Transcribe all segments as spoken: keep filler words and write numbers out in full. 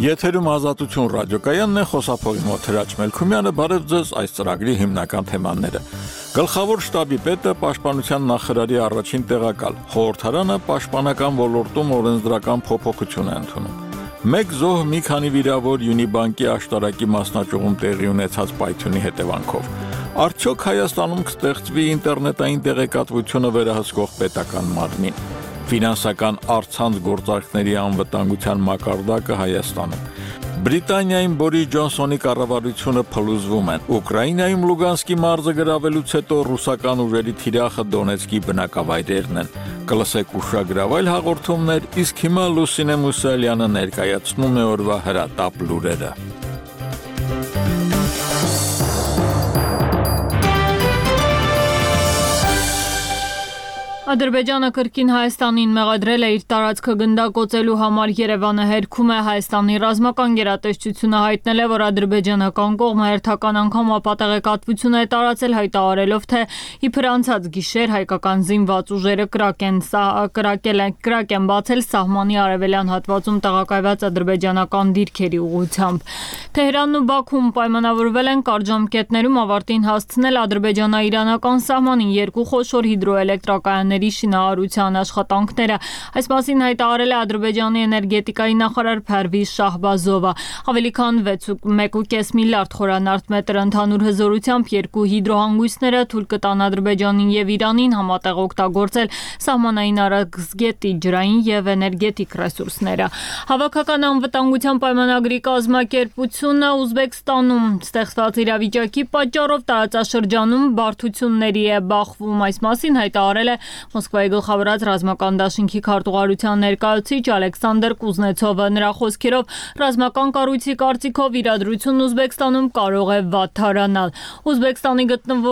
Եթերում Ազատություն ռադիոկայանն է, խոսափողի մոտ Հրաչ Մելքումյանը, բարև ձեզ այս ծրագրի հիմնական թեմաները։ Գլխավոր շտաբի պետը Պաշտպանության նախարարի առաջին տեղակալ, խորհրդարանը պաշտպանական ոլորտում օրենսդրական փոփոխություն է ընդունում։ Մեկ զոհ մի քանի վիրավոր Յունիբանկի աշտարակի մասնաճյուղում տեղի ունեցած պայթյունի հետևանքով։ Արդյոք Հայաստանում կստեղծվի ինտերնետային տեղեկատվությունը վերահսկող պետական մարմին։ Ֆինանսական առցանց գործարքների անվտանգության մակարդակը Հայաստանում։ Բրիտանիայում Բորիս Ջոնսոնի կառավարությունը փլուզվում են։ Ուկրաինայում Լուգանսկի մարզը գրավելուց հետո ռուսական ուժերի թիրախը Դոնեցկի բնակավայրերն են։ Կլսեք ուշագրավայլ հաղորդումներ, իսկ հիմա Լուսինե Մուսալյանը ներկայացնում է օրվա հրատապ լուրերը։ Ադրբեջանը կրկին Հայաստանին մեղադրել է իր տարածքը գնդակոծելու համար։ Երևանը հերքում է Հայաստանի ռազմական գերատեսչությունը հայտնել է, որ ադրբեջանական կողմը հերթական անգամ ապատեղեկատվություն է տարածել, հայտարարելով, թե իբր անցած գիշեր հայկական զինված ուժերը կրակ են կրակել են կրակ են բացել սահմանի արևելյան հատվածում տեղակայված ադրբեջանական դիրքերի ուղղությամբ։ Թեհրանն ու Բաքուն պայմանավորվել են կարճամկետներում ավարտին հասցնել ադրբեջանա-իրանական սահմանին երկու խոշոր հիդրոէլեկտրակայանների շինարարության աշխատանքները։ Այս մասին հայտարարել է Ադրբեջանի էներգետիկայի նախարար Փարվիզ Շահբազովը։ Ավելի քան մեկ ու կես միլիարդ խորանարդ մետր ընդհանուր հզորությամբ երկու հիդրոհանգույցները թույլ կտան Ադրբեջանին եւ Իրանին համատեղ օգտագործել սահմանային արագզգետի ջրային եւ էներգետիկ ռեսուրսները։ Հավաքական անվտանգության պայմանագրի կազմակերպությունը Ուզբեկստանում ստեղծված իրավիճակի պատճառով տարածաշրջանում բարդությունների է բախվում։ Այս մասին հայտարարել է Մոսկվայի գլխավորած ռազմական դաշինքի քարտուղարության ներկայացուցիչ Ալեքսանդր Կուզնեցովը։ Նրա խոսքերով ռազմական կառույցի կարծիքով իրադրությունն Ուզբեկստանում կարող է վատթարանալ։ Ուզբեկստանի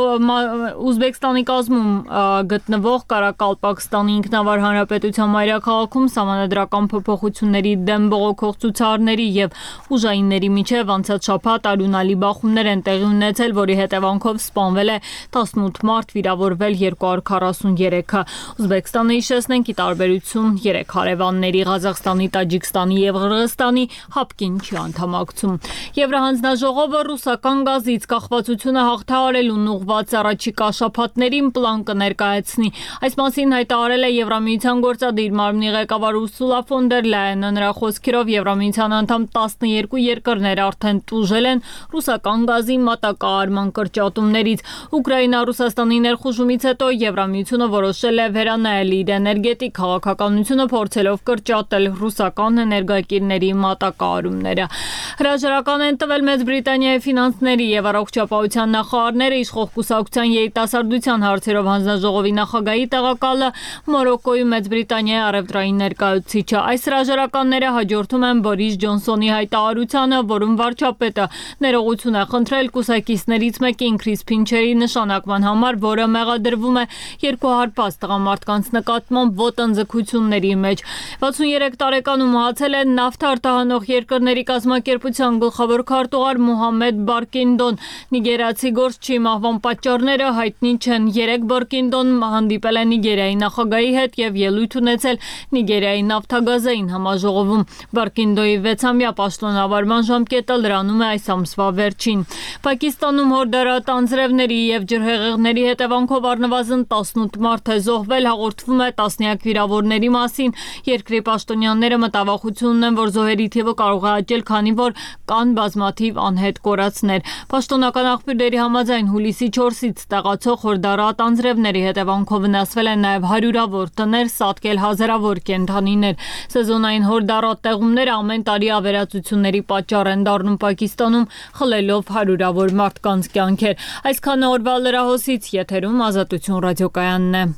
Ուզբեկստանի կազմում գտնվող Կարակալպակստանի ինքնավար հանրապետության մայրաքաղաքում սահմանադրական փոփոխությունների դեմ բողոքող ցուցարարների եւ ուժայինների միջև անցած շաբաթ արյունալի բախումներ են տեղի ունեցել, որի հետևանքով սպանվել է տասնութ մարդ, վիրավորվել երկու հարյուր քառասուններեքը։ Ուզբեկստանը հիշեցնենք ի տարբերություն երեք հարևանների Ղազախստանի, Տաջիկստանի եւ Ղրղստանի հապկին չի անդամակցում։ Եվրահանձնաժողովը ռուսական գազից կախվածությունը հաղթահարելուն ուղղված առաջիկա շաբաթներին պլան կներկայացնի։ Այս մասին հայտարարել է Եվրամիության գործադիր մարմնի ղեկավար Ուրսուլա ֆոն դեր Լայենը։ Նրա խոսքերով Եվրամիության անդամ տասներկու երկրներ արդեն տուժել են ռուսական գազի մատակարարման կրճատումներից։ Ուկրաինա-Ռուսաստանի ներխուժումից հետո Եվրամիությունը որոշել է վերանայել իր էներգետիկ քաղաքականությունը, փորձելով կրճատել ռուսական էներգակիրների մատակարարումները։ Հրաժարական են տվել Մեծ Բրիտանիայի ֆինանսների եւ առողջապահության նախարարները, իշխող կուսակցության երիտասարդության հարցերով հանձնաժողովի նախագահի տեղակալը Մորոկոյում Մեծ Բրիտանիայի առևտրային ներկայացուցիչը։ Այս հրաժարականները հաջորդում են Բորիս Ջոնսոնի հայտարարությանը, որում վարչապետը ներողություն է խնդրել կուսակիցներից մեկին Քրիս Փինչերի նշանակման համար, որը մեղադրվում է երկու հարբած տղամարդկանց նկատմամբ ոտնձգությունների մեջ։ վաթսուներեք տարեկանում մահացել է նավթ արտահանող երկրների կազմակերպության գլխավոր քարտուղար Մոհամեդ Բարկինդոն։ Նիգերիացի գործչի մահվան պատճառները հայտնի չեն։ Երեք Բարկինդոն հանդիպել է Նիգերիայի նախագահի հետ եւ ելույթ ունեցել Նիգերիայի նավթագազային համաժողովում։ Բարկինդոյի վեցամյա պաշտոնավարման ժամկետը լրանում է այս ամսվա վերջին։ Պակիստանում հորդարատ անձրևների եւ ջրհեղեղների հետևանքով առնվազն տասնութ մարդ է զոհվել, հաղորդվում է տասնյակ վիրավորների մասին։ Երկրի պաշտոնյաները մտավախություն ունեն, որ զոհերի թիվը կարող է աճել, քանի որ կան բազմաթիվ անհետ կորածներ։ Պաշտոնական աղբյուրների համաձայն հուլիսի չորսից տեղացող հորդարատ անձրևների հետևանքով վնասվել են նաեւ հարյուրավոր տներ, սատկել հազարավոր կենդանիներ։ Սեզոնային հորդարատ տեղումները ամեն տարի ավերածությունների պատճառ են դառնում Պակիստանում, խլելով հարյուրավոր մարդկանց կյանքեր։ Այսքան օրվա լրահոսից եթերում Ազատություն ռադիոկայանն է։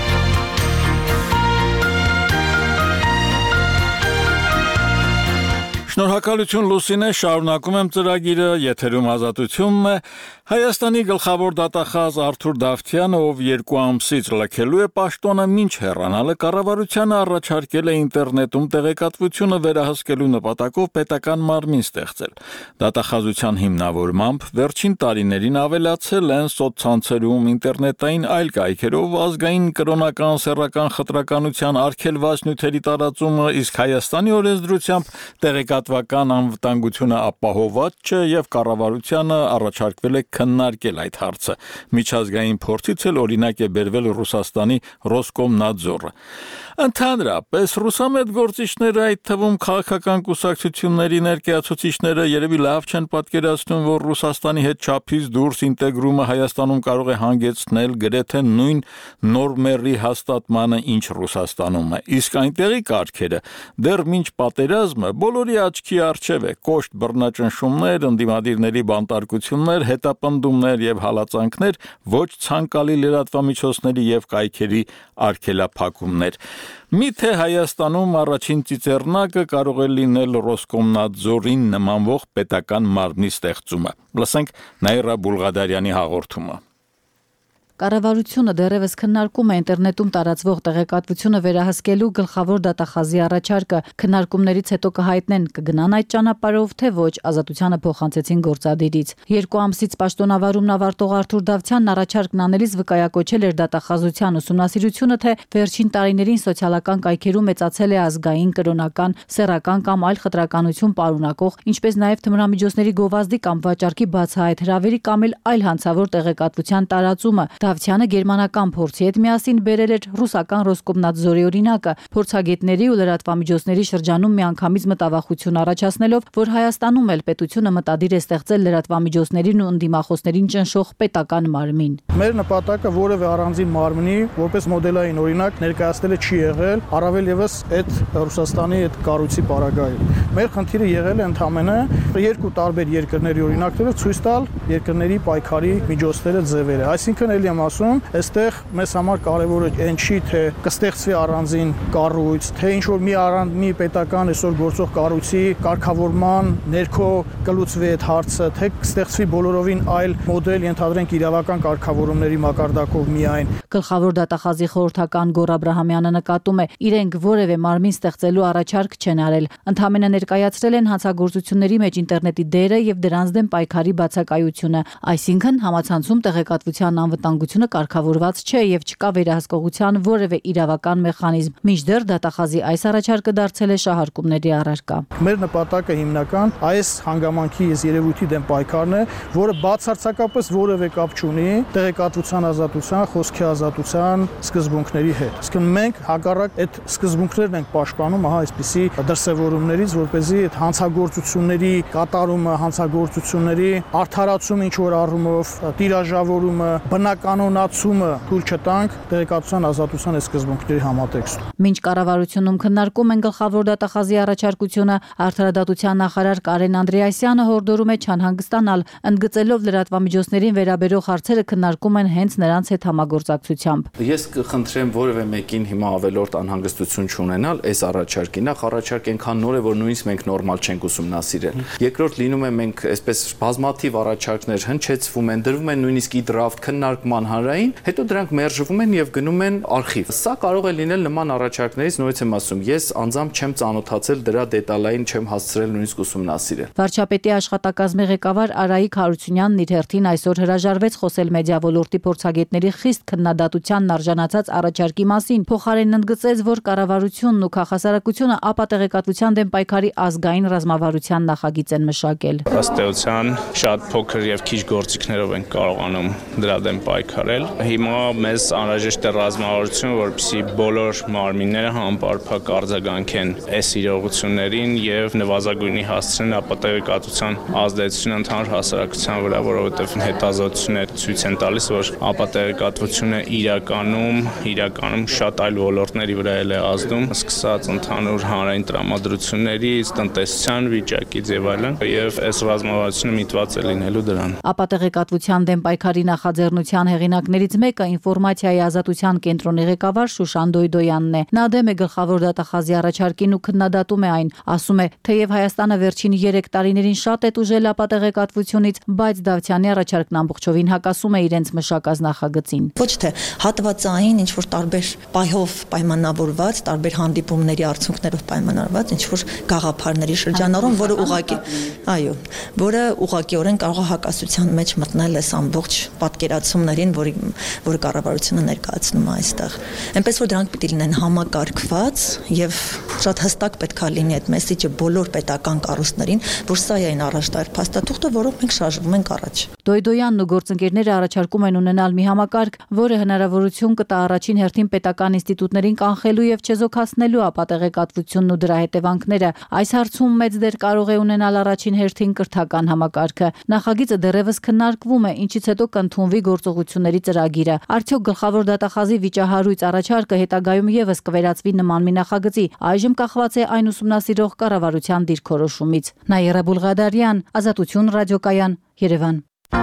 Շնորհակալ Շնորհակալություն Լուսինե, շարունակում եմ ծրագիրը, եթերում ազատությունն է։ Հայաստանի գլխավոր դատախազ Արթուր Դավթյանը, ով երկու ամսից լքելու է պաշտոնը մինչ հեռանալը, կառավարությանը առաջարկել է ինտերնետում տեղեկատվությունը վերահսկելու նպատակով պետական մարմին ստեղծել։ Դատախազության հիմնավորմամբ վերջին տարիներին ավելացել են սոցցանցերում, ինտերնետային այլ կայքերով ազգային կրոնական սեռական խտրականության արգելված նյութերի տարածումը, իսկ Հայաստանի օրենսդրությամբ տեղեկատվական անվտանգությունը ապահոված չէ եւ կառավարությանը առաջարկվել է քննարկել այդ հարցը։ Միջազգային փորձից էլ օրինակ է բերվել Ռուսաստանի Ռոսկոմնadzorը։ Ընդհանրապես ռուսամետ գործիչները, այդ թվում քաղաքական կուսակցությունների ներկայացուցիչները երևի լավ չեն պատկերացնում, որ Ռուսաստանի հետ չափից դուրս ինտեգրումը Հայաստանում կարող է հանգեցնել գրեթե նույն նորմերի հաստատմանը, ինչ Ռուսաստանում է։ Իսկ այնտեղի կարգերը դեռ մինչ պատերազմը բոլորի աչքի առջև է՝ կոշտ բռնաճնշումներ, ընդդիմադիրների բանտարկություններ, հետապնդումներ եւ հալածանքներ, ոչ ցանկալի լրատվամիջոցների եւ կայքերի արգելափակումներ։ Միթե Հայաստանում առաջին ծիծեռնակը կարող է լինել Ռոսկոմնadzorին նմանվող պետական մարմնի ստեղծումը։ Լսենք Նաիրա Բուլղադարյանի հաղորդումը։ Կառավարությունը դեռևս քննարկում է ինտերնետում տարածվող տեղեկատվությունը վերահսկելու գլխավոր դատախազի առաջարկը։ Քննարկումներից հետո կհայտնեն կգնան այդ ճանապարհով, թե ոչ, ազատությանը փոխանցեցին գործադիրից։ Երկու ամսից պաշտոնավարումն ավարտող Արթուր Դավթյանն առաջարկն անելիս վկայակոչել էր դատախազության ուսումնասիրությունը, թե վերջին տարիներին սոցիալական կայքերում մեծացել է ազգային, կրոնական, սեռական կամ այլ խտրականություն պարունակող, ինչպես նաև թմրամիջոցների գովազդի կամ վաճառքի բացահայտ հրավերի կամ այլ հանցավոր տեղեկատվության տարածումը։ Դավթյանը գերմանական փորձի հետ միասին բերել էր ռուսական Ռոսկոմնadzorի օրինակը, փորձագետների ու լրատվամիջոցների շրջանում միանգամից մտավախություն առաջացնելով, որ Հայաստանում էլ պետությունը մտադիր է ստեղծել լրատվամիջոցներին ու ընդդիմախոսներին ճնշող պետական մարմին։ Մեր նպատակը որևէ առանձին մարմնի որպես մոդելային օրինակ ներկայացնելը չի եղել, առավել եւս այդ Ռուսաստանի այդ կառույցի պարագայում։ Մեր խնդիրը եղել է ընդհանրապես երկու տարբեր երկրների օրինակները ցույց տալ երկրների պայքարի միջոցները, ձևերը, այսինքն էլ եմ ասում, այստեղ մեզ համար կարևորը այն չի, թե կստեղծվի առանձին կառույց, թե ինչ որ մի առանց մի պետական այսօր գործող կառույցի կարգավորման ներքո կլուծվի այդ հարցը, թե կստեղծվի բոլորովին այլ մոդել, ենթադրենք իրավական կարգավորումների մակարդակով միայն։ Գլխավոր դատախազի խորհրդական Գոռ Աբրահամյանը նկատում է, իրենք որևէ մարմին ստեղծելու առաջարկ չեն արել, ընդհանրապես ներկայացրել են հանցագործությունների մեջ ինտերնետի դերը եւ դրանց դեմ պայքարի բացակայությունը, այսինքն համացանցում տեղեկատվության անվտանգությունը կարգավորված չէ եւ չկա վերահսկողության որևէ իրավական մեխանիզմ։ Մինչդեռ դատախազի այս առաջարկը դարձել է շահարկումների առարկա։ Մեր նպատակը հիմնական այս հանգամանքի ես երևույթի դեմ պայքարն է, որը բացարձակապես որևէ կապ չունի տեղեկատվության ազատության, խոսքի ազատության սկզբունքների հետ։ Իսկ մենք հակառակ այդ սկզբունքներն ենք պաշտպանում, ահա այսպիսի դրսևորումներից, որպեսզի այդ հանցագործությունների կատարումը, հանցագործությունների արդարացումը ինչ որ առումով, տիրաժավորումը, բնականոնացումը թույլ չտանք տեղեկատվության ազատության այս սկզբունքների համատեքստում։ Մինչ կառավարությունում քննարկում են գլխավոր դատախազի առաջարկությունը, Արդարադատության նախարար Կարեն Անդրեասյանը հորդորում է չանհանգստանալ, ընդգծելով լրատվամիջոցներին վերաբերող հարցերը քննարկում են հենց նրանց հետ համագործակցությամբ։ Ես կխնդրեմ որևէ մեկին հիմա ավելորդ անհանգստություն չունենալ այս առաջարկի։ Նախ առաջարկ այնքան նոր է, որ նույնիսկ մենք նորմալ չենք ուսումնասիրել։ Երկրորդ լինում է մենք այսպես բազմաթիվ առաջարկներ հնչեցվում են, դրվում են նույնիսկ ի դրաֆտ քննարկման հանրային, հետո դրանք մերժվում են եւ գնում են արխիվ։ Սա կարող է լինել նման առաջարկներից, նորից եմ ասում, ես անձամբ չեմ ծանոթացել դրա դետալային, չեմ հասցրել նույնիսկ ուսումնասիրել։ Վարչապետի աշխատակազմի ղեկավար Արայիկ Հարությունյանն իր հերթին այսօր հրաժարվեց խոսել մեդիա ոլորտի փորձագետների խիստ քննադատությանն արժանացած առաջարկի մասին, փոխարենն ընդգծեց, որ կառավարությունն ու քաղաքասարակությունը ապատեղեկատվության դեմ պայքարի ազգային ռազմավարության նախագիծ են մշակել։ Ըստ էության շատ փոքր եւ քիչ գործիքներով են կարողանում դրա դեմ պայքարել։ Հիմա մեզ անհրաժեշտ է ռազմավարություն, որպեսզի բոլոր մարմինները համապարփակ արձագանքեն այս իրողություններին եւ նվազագույնի հասցնեն ապատեղեկատվության ազդեցությունը ընդհանուր հասարակության վրա, որովհետեւ հետազոտությունները ցույց են տալիս, որ ապատեղեկատվությունը իրականում իրականում շատ այլ ոլորտների վրա է ազդում, սկսած ընդհանուր հանրային տրամադրություններից, տնտեսության վիճակից եւ այլն, եւ այս ռազմավարությունը միտված է լինելու դրան։ Ապատեղեկատվության դեմ պայքարի նախաձեռնության հեղինակներից մեկը ինֆորմացիայի ազատության կենտրոնի ղեկավար Շուշան Դոյդոյանն է։ Նա դեմ է գլխավոր դատախազի առաջարկին ու քննադատում է այն, ասում է, թեև Հայաստանը վերջին երեք տարիներին շատ է տուժել ապատեղեկատվությունից, բայց Դավթյանի առաջարկն ամբողջովին հակասում է իրենց մշակած նախագծին։ Ոչ թե հատվածային ինչ որ տարբեր պայով պայմանավորված, տարբեր հանդիպումների արդյունքներով պայմանավորված ինչ որ գաղափարների շրջանառում, որը ուղղակի, այո, որը ուղղակիորեն կարող է հակասության մեջ մտնել այս ամբողջ պատկերացումներին, որի որը կառավարությունը ներկայացնում է այստեղ։ Այնպես որ դրանք պիտի լինեն համակարգված եւ շատ հստակ պետքա լինի այդ մեսիջը բոլոր պետական կառույցներին, որ սա է այն առաջտար փաստաթուղթը, որով մենք շարժվում ենք առաջ։ Դոյդոյանն ու գործընկերները առաջարկում են ունենալ մի համակարգ, որը հնարավորություն կտա առաջին հերթին պետական ինստիտուտներին կանխելու եւ չեզոքացնելու ապատեղեկատվությունն ու դրա հետևանքները։ Այս հարցում մեծ դեր կարող է ունենալ առաջին հերթին կրթական համակարգը։ Նախագիծը դեռևս քննարկվում է, ինչից հետո կընդունվի գործողությունների ծրագիրը։ Արդյոք գլխավոր դատախազի վիճահարույց առաջարկը հետագայում եւս կվերածվի նման մի նախագծի։ Այժմ կախված է այն ուսումնասիրող կառավարության դիրքորոշումից։ Նաիրա Բուլղադարյան, Ազատություն ռադիոկայան, Երևան։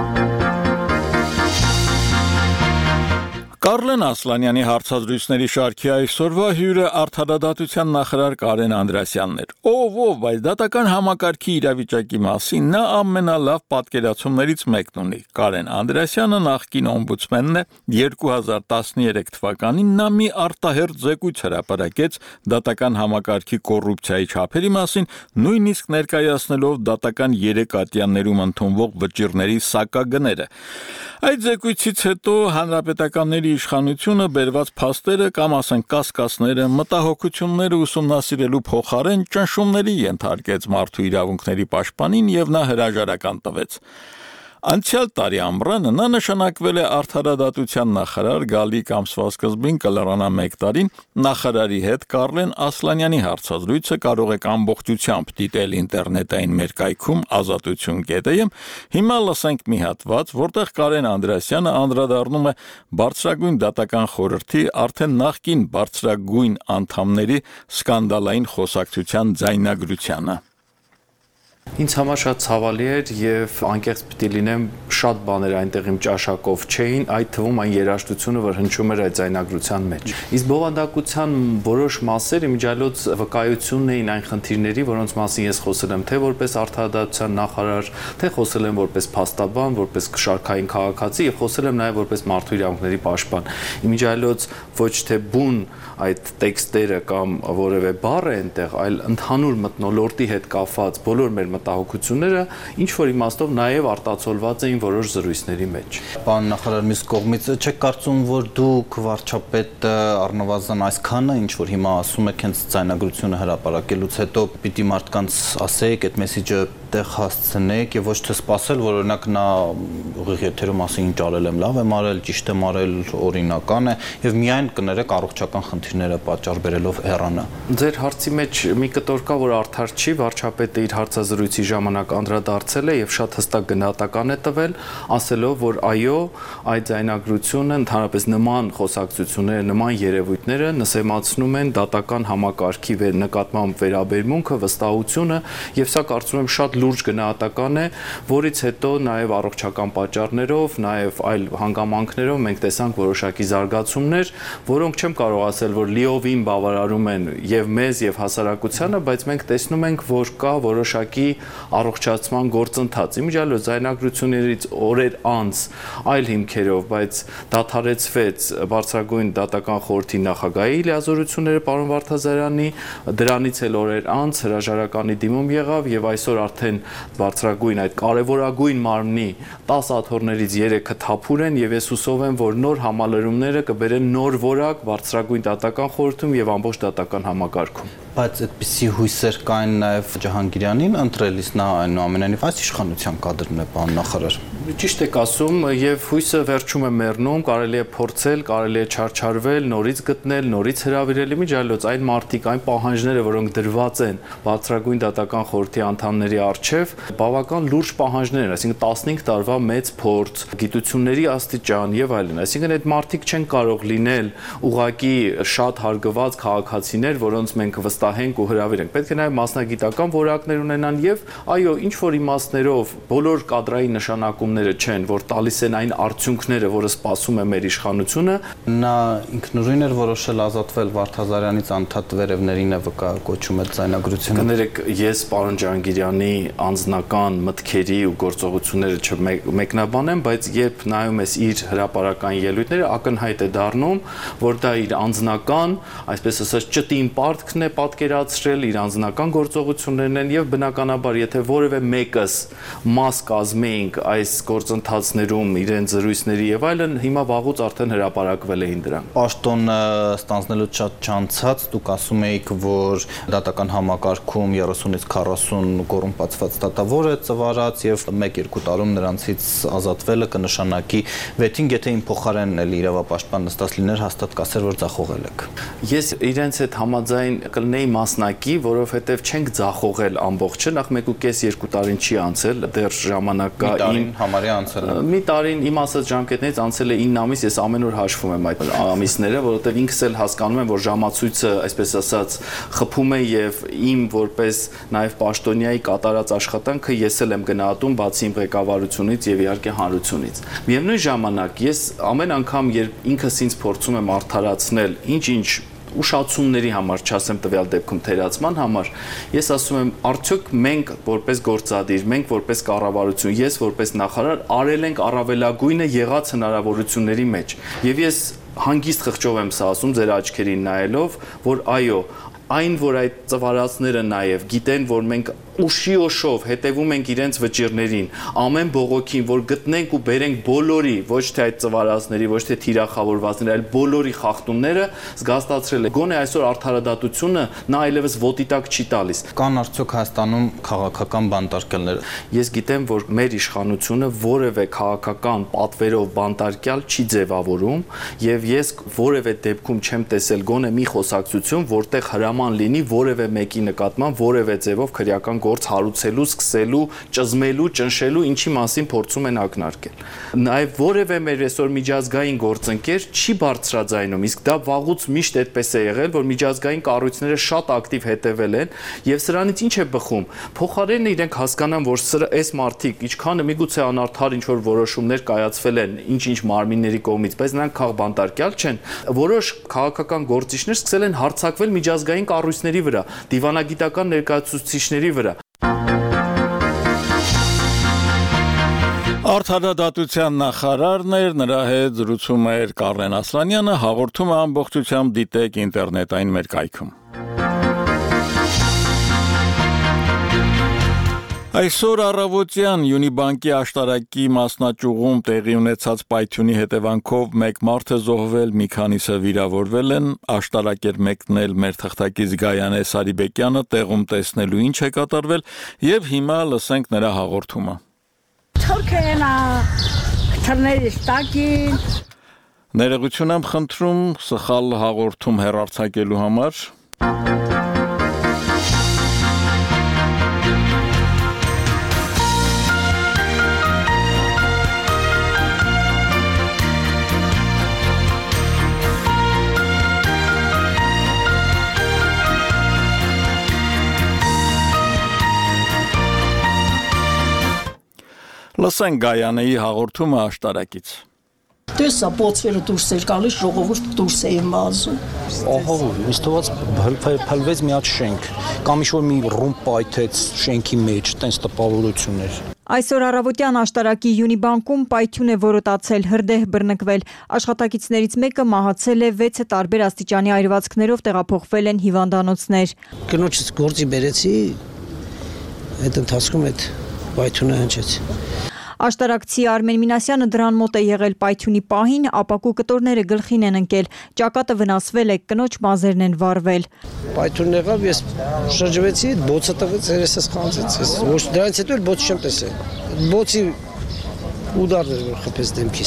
Կարլեն Ասլանյանի հարցազրույցների շարքի այսօրվա հյուրը արդարադատության նախարար Կարեն Անդրեասյանն էր։ Ով ով, բայց դատական համակարգի իրավիճակի մասին նա ամենալավ պատկերացումներից մեկն ունի։ Կարեն Անդրեասյանը նախկին օմբուդսմենն է, երկու հազար տասներեք թվականին նա մի արտահերթ զեկույց հրապարակեց դատական համակարգի կոռուպցիայի չափերի մասին, նույնիսկ ներկայացնելով դատական երեք ատյաններում ընդունվող վճիռների սակագները։ Այդ զեկույցից հետո հանրապետականների իշխանությունը բերված փաստերը կամ ասենք կասկածները, մտահոգությունները ուսումնասիրելու փոխարեն ճնշումների ենթարկեց մարդու իրավունքների պաշտպանին եւ նա հրաժարական տվեց։ Անցյալ տարի ամռանը նա նշանակվել է արդարադատության նախարար, գալիք ամսվա սկզբին կլրանա մեկ տարին, նախարարի հետ Կարլեն Ասլանյանի հարցազրույցը կարող եք ամբողջությամբ դիտել ինտերնետային մեր կայքում ազատություն կետ եմ, հիմա լսենք մի հատված, որտեղ Կարեն Անդրեասյանը անդրադառնում է բարձրագույն դատական խորհրդի արդեն նախկին բարձրագույն անդամների սկանդալային խոսակցության ձայնագրությանը։ Ինձ համար շատ ցավալի էր եւ անկեղծ պիտի լինեմ, շատ բաներ այնտեղ իմ ճաշակով չէին, այդ թվում այն երաժշտությունը, որ հնչում էր այդ ձայնագրության մեջ։ Իսկ բովանդակության որոշ մասեր իմիջիալոց վկայությունն էին այն խնդիրների, որոնց մասին ես խոսել եմ, թե որպես արդարադատության նախարար, թե խոսել եմ որպես փաստաբան, որպես շարքային քաղաքացի եւ խոսել եմ նաեւ որպես մարդու իրավունքների պաշտպան։ Իմիջիալոց ոչ թե բուն այդ տեքստերը կամ որևէ բառ է այնտեղ, այլ ընդհանուր մթնոլորտի հետ կապված բոլոր մեր մտահոգությունները ինչ որ իմաստով նաև արտացոլված էին որոշ զրույցների մեջ։ Պարոն նախարար, մյուս կողմից չեք կարծում, որ դուք վարչապետը առնվազն այսքանը ինչ որ հիմա ասում եք հենց ձայնագրությունը հրապարակելուց հետո պիտի մարդկանց ասեք այդ մեսիջը տեղ հասցնեք եւ ոչ թե սпасել, որ օրինակ նա ուղիղ եթերում ասի ինչ արել եմ, լավ եմ արել, ճիշտ եմ արել, օրինական է եւ միայն կներեք առողջական խնդիրները պատճառ բերելով հեռանա։ Ձեր հարցի մեջ մի կտոր կա, որ արդար չի, վարչապետը իր հարցազրույցի ժամանակ անդրադարձել է եւ շատ հստակ գնահատական է տվել, ասելով, որ այո, այդ ձայնագրությունը ընդհանրապես նման խոսակցությունները, նման երևույթները նսեմացնում են դատական համակարգի նկատմամբ վերաբերմունքը, վստահությունը եւ սա կարծում եմ շատ լուրջ գնահատական է, որից հետո նաև առողջական պատճառներով, նաև այլ հանգամանքներով մենք տեսանք որոշակի զարգացումներ, որոնք չեմ կարող ասել, որ լիովին բավարարում են եւ մեզ եւ հասարակությանը, բայց մենք տեսնում ենք, որ կա որոշակի առողջացման գործընթաց։ Իմիջիալոց ձայնագրություններից օրեր անց այլ հիմքերով, բայց դադարեցվեց բարձրագույն դատական խորհրդի նախագահի լիազորությունները պարոն Վարդազարյանի, դրանից էլ օրեր անց հրաժարականի դիմում եղավ եւ այսօր արդեն բարձրագույն այդ կարևորագույն մարմնի տասը աթոռներից երեքը թափուր են եւ ես հուսով եմ, որ նոր համալրումները կբերեն նոր որակ բարձրագույն դատական խորհրդում եւ ամբողջ դատական համակարգում։ Բայց այդպիսի հույսեր կային նաև Ջահանգիրյանին ընտրելիս նա այնուամենայնիվ այս իշխանության կադրն է, պարոն նախարար։ Ճիշտ եք ասում, եւ հույսը վերջում է մեռնում, կարելի է փորձել, կարելի է չարչարվել, նորից գտնել, նորից հրավիրել, իմիջիալոց այն մարտիկ, այն պահանջները, որոնք դրված են բարձրագույն դատական խորհրդի անդամների առջև, բավական լուրջ պահանջներ են, այսինքն տասնհինգ տարվա մեծ փորձ, գիտությունների աստիճան եւ այլն, այսինքն այդ մարտիկ չեն կարող լինել ուղղակի շատ հարգված քաղաքացիներ, որոնց մենք վստահենք ու հրավիրենք։ Պետք է նաև մասնագիտական որակներ ունենան եւ այո, ինչ որ իմաստներով բոլոր կադրային նշանակումները պաշտոնյաները չեն, որ տալիս են այն արդյունքները, որը սպասում է մեր իշխանությունը։ Նա ինքնուրույն էր որոշել ազատվել Վարդազարյանից, անդադ վերևներին է վկա կոչում այդ ձայնագրությունը։ Կներեք, ես պարոն Ջհանգիրյանի անձնական մտքերի ու գործողությունները չմեկնաբանեմ, բայց երբ նայում ես իր հրապարական ելույթները, ակնհայտ է դառնում, որ դա իր անձնական, այսպես ասած, ճտին պարտքն է պատկերացրել, իր անձնական գործողություններն են եւ բնականաբար, եթե որևէ մեկս մաս կազմեինք այս գործընթացներում իրեն զրույցների եւ այլն, հիմա վաղուց արդեն հրապարակվել էին դրանք։ Պաշտոնը ստանձնելու շատ չանցած դուք ասում եք, որ դատական համակարգում երեսունից քառասուն կոռումպացված դատավոր է ծվարած եւ մեկ-երկու տարում նրանցից ազատվելը կնշանակի վեթին, եթե իմ փոխարենն էլ իրավապաշտպան նստած լիներ, հաստատ կասեր, որ ձախողել եք։ Ես իրենց հետ համաձայն կլինեի մասնակի, որովհետեւ չենք ձախողել ամբողջը, նախ մեկ ու կես երկու տարին չի անցել, դեռ ժամանակ կա իմ համարյա անցել է։ Մի տարին իմ ասած ժամկետներից անցել է ինը ամիս, ես ամեն օր հաշվում եմ այդ ամիսները, որովհետեւ ինքս էլ հասկանում եմ, որ ժամացույցը, այսպես ասած, խփում է եւ իմ որպես նաեւ պաշտոնյայի կատարած աշխատանքը ես էլ եմ գնահատում բացի իմ ղեկավարությունից եւ իհարկե հանրությունից։ Միևնույն ժամանակ ես ամեն անգամ երբ ինքս ինձ փորձում եմ արդարացնել ինչ-ինչ ուշացումների համար, չասեմ տվյալ դեպքում թերացման համար, ես ասում եմ, արդյոք մենք որպես գործադիր, մենք որպես կառավարություն, ես որպես նախարար արել ենք առավելագույնը եղած հնարավորությունների մեջ։ Եվ ես հանգիստ խղճով եմ սա ասում ձեր աչքերին նայելով, որ այո, այն, որ այդ ծվարածները նաև գիտեն, որ մենք ուշիոշով հետևում ենք իրենց վճիրներին, ամեն բողոքին, որ գտնենք ու բերենք բոլորի, ոչ թե այդ ծվարածների, ոչ թե թիրախավորվածների, այլ բոլորի խախտումները, զգաստացրել է։ Գոնե այսօր արդարադատությունը նա այլևս ոտի տակ չի տալիս։ Կան արդյոք Հայաստանում քաղաքական բանտարկելներ։ Ես գիտեմ, որ մեր իշխանությունը որևէ քաղաքական պատվերով բանտարկյալ չի ձևավորում, եւ ես որևէ դեպքում չեմ տեսել գոնե մի խոսակցություն, որտեղ հրաման լինի որևէ մեկի նկատմամբ որևէ ձևով քրեական գործ հարուցելու, սկսելու, ճզմելու, ճնշելու, ինչի մասին փորձում են ակնարկել։ Նաև որևէ մեր այսօր միջազգային գործընկեր չի բարձրաձայնում, իսկ դա վաղուց միշտ այդպես է եղել, որ միջազգային կառույցները շատ ակտիվ հետևել են, եւ սրանից ինչ է բխում։ Փոխարենը իրենք հասկանան, որ սրա այս մարտիկ ինչքանը միգուցե անարդար ինչ որ որոշումներ կայացվել են ինչ-ինչ մարմինների կողմից, բայց նրանք քաղբանտարկյալ չեն, որոշ քաղաքական գործիչներ սկսել են հարձակվել միջազգային կառույցների վրա, դիվանագիտական ներկայացուցիչների վրա։ Արդարադատության նախարարն էր, նրա հետ զրուցում էր Կարեն Ասլանյանը, հաղորդումը ամբողջությամբ դիտեք ինտերնետային մեր կայքում։ Այսօր առավոտյան Յունիբանկի աշտարակի մասնաճյուղում տեղի ունեցած պայթյունի հետևանքով մեկ մարդ է զոհվել, մի քանիսը վիրավորվել են, աշտարակ էր մեկնել մեր թղթակից Գայանե Սարիբեկյանը, տեղում տեսնելու ինչ է կատարվել, եւ հիմա լսենք նրա հաղորդումը։ Թուրքենա թռների ստակին Ներողություն եմ խնդրում սխալ հաղորդում հեռարձակելու համար։ Լսենք Գայանեի հաղորդումը աշտարակից։ Տեսա պոցվերը դուրս էր գալիս, ժողովուրդ դուրս էին մազում։ Ահա, ինձ թվաց փլվեց մի հատ շենք, կամ ինչ-որ մի ռումբ պայթեց շենքի մեջ, տենց տպավորություն էր։ Այսօր առավոտյան աշտարակի Յունիբանկում պայթյուն է որոտացել, հրդեհ բռնկվել։ Աշխատակիցներից մեկը մահացել է, վեցը տարբեր աստիճանի այրվածքներով տեղափոխվել են հիվանդանոցներ։ Կնոջից գործի բերեցի, այդ ընթացքում այդ պայթյունը հնչեց։ Աշտարակցի Արմեն Մինասյանը դրան մոտ է եղել պայթյունի պահին, ապակու կտորները գլխին են ընկել, ճակատը վնասվել է, կնոջ մազերն են վառվել։ Պայթյունն եղավ, ես շրջվեցի, բոցը տվեց, երեսս խանձեց, ոչ դրանից հետո էլ բոց չեմ տեսել։ Բոցի ուդարն էր, որ խփեց դեմքիս։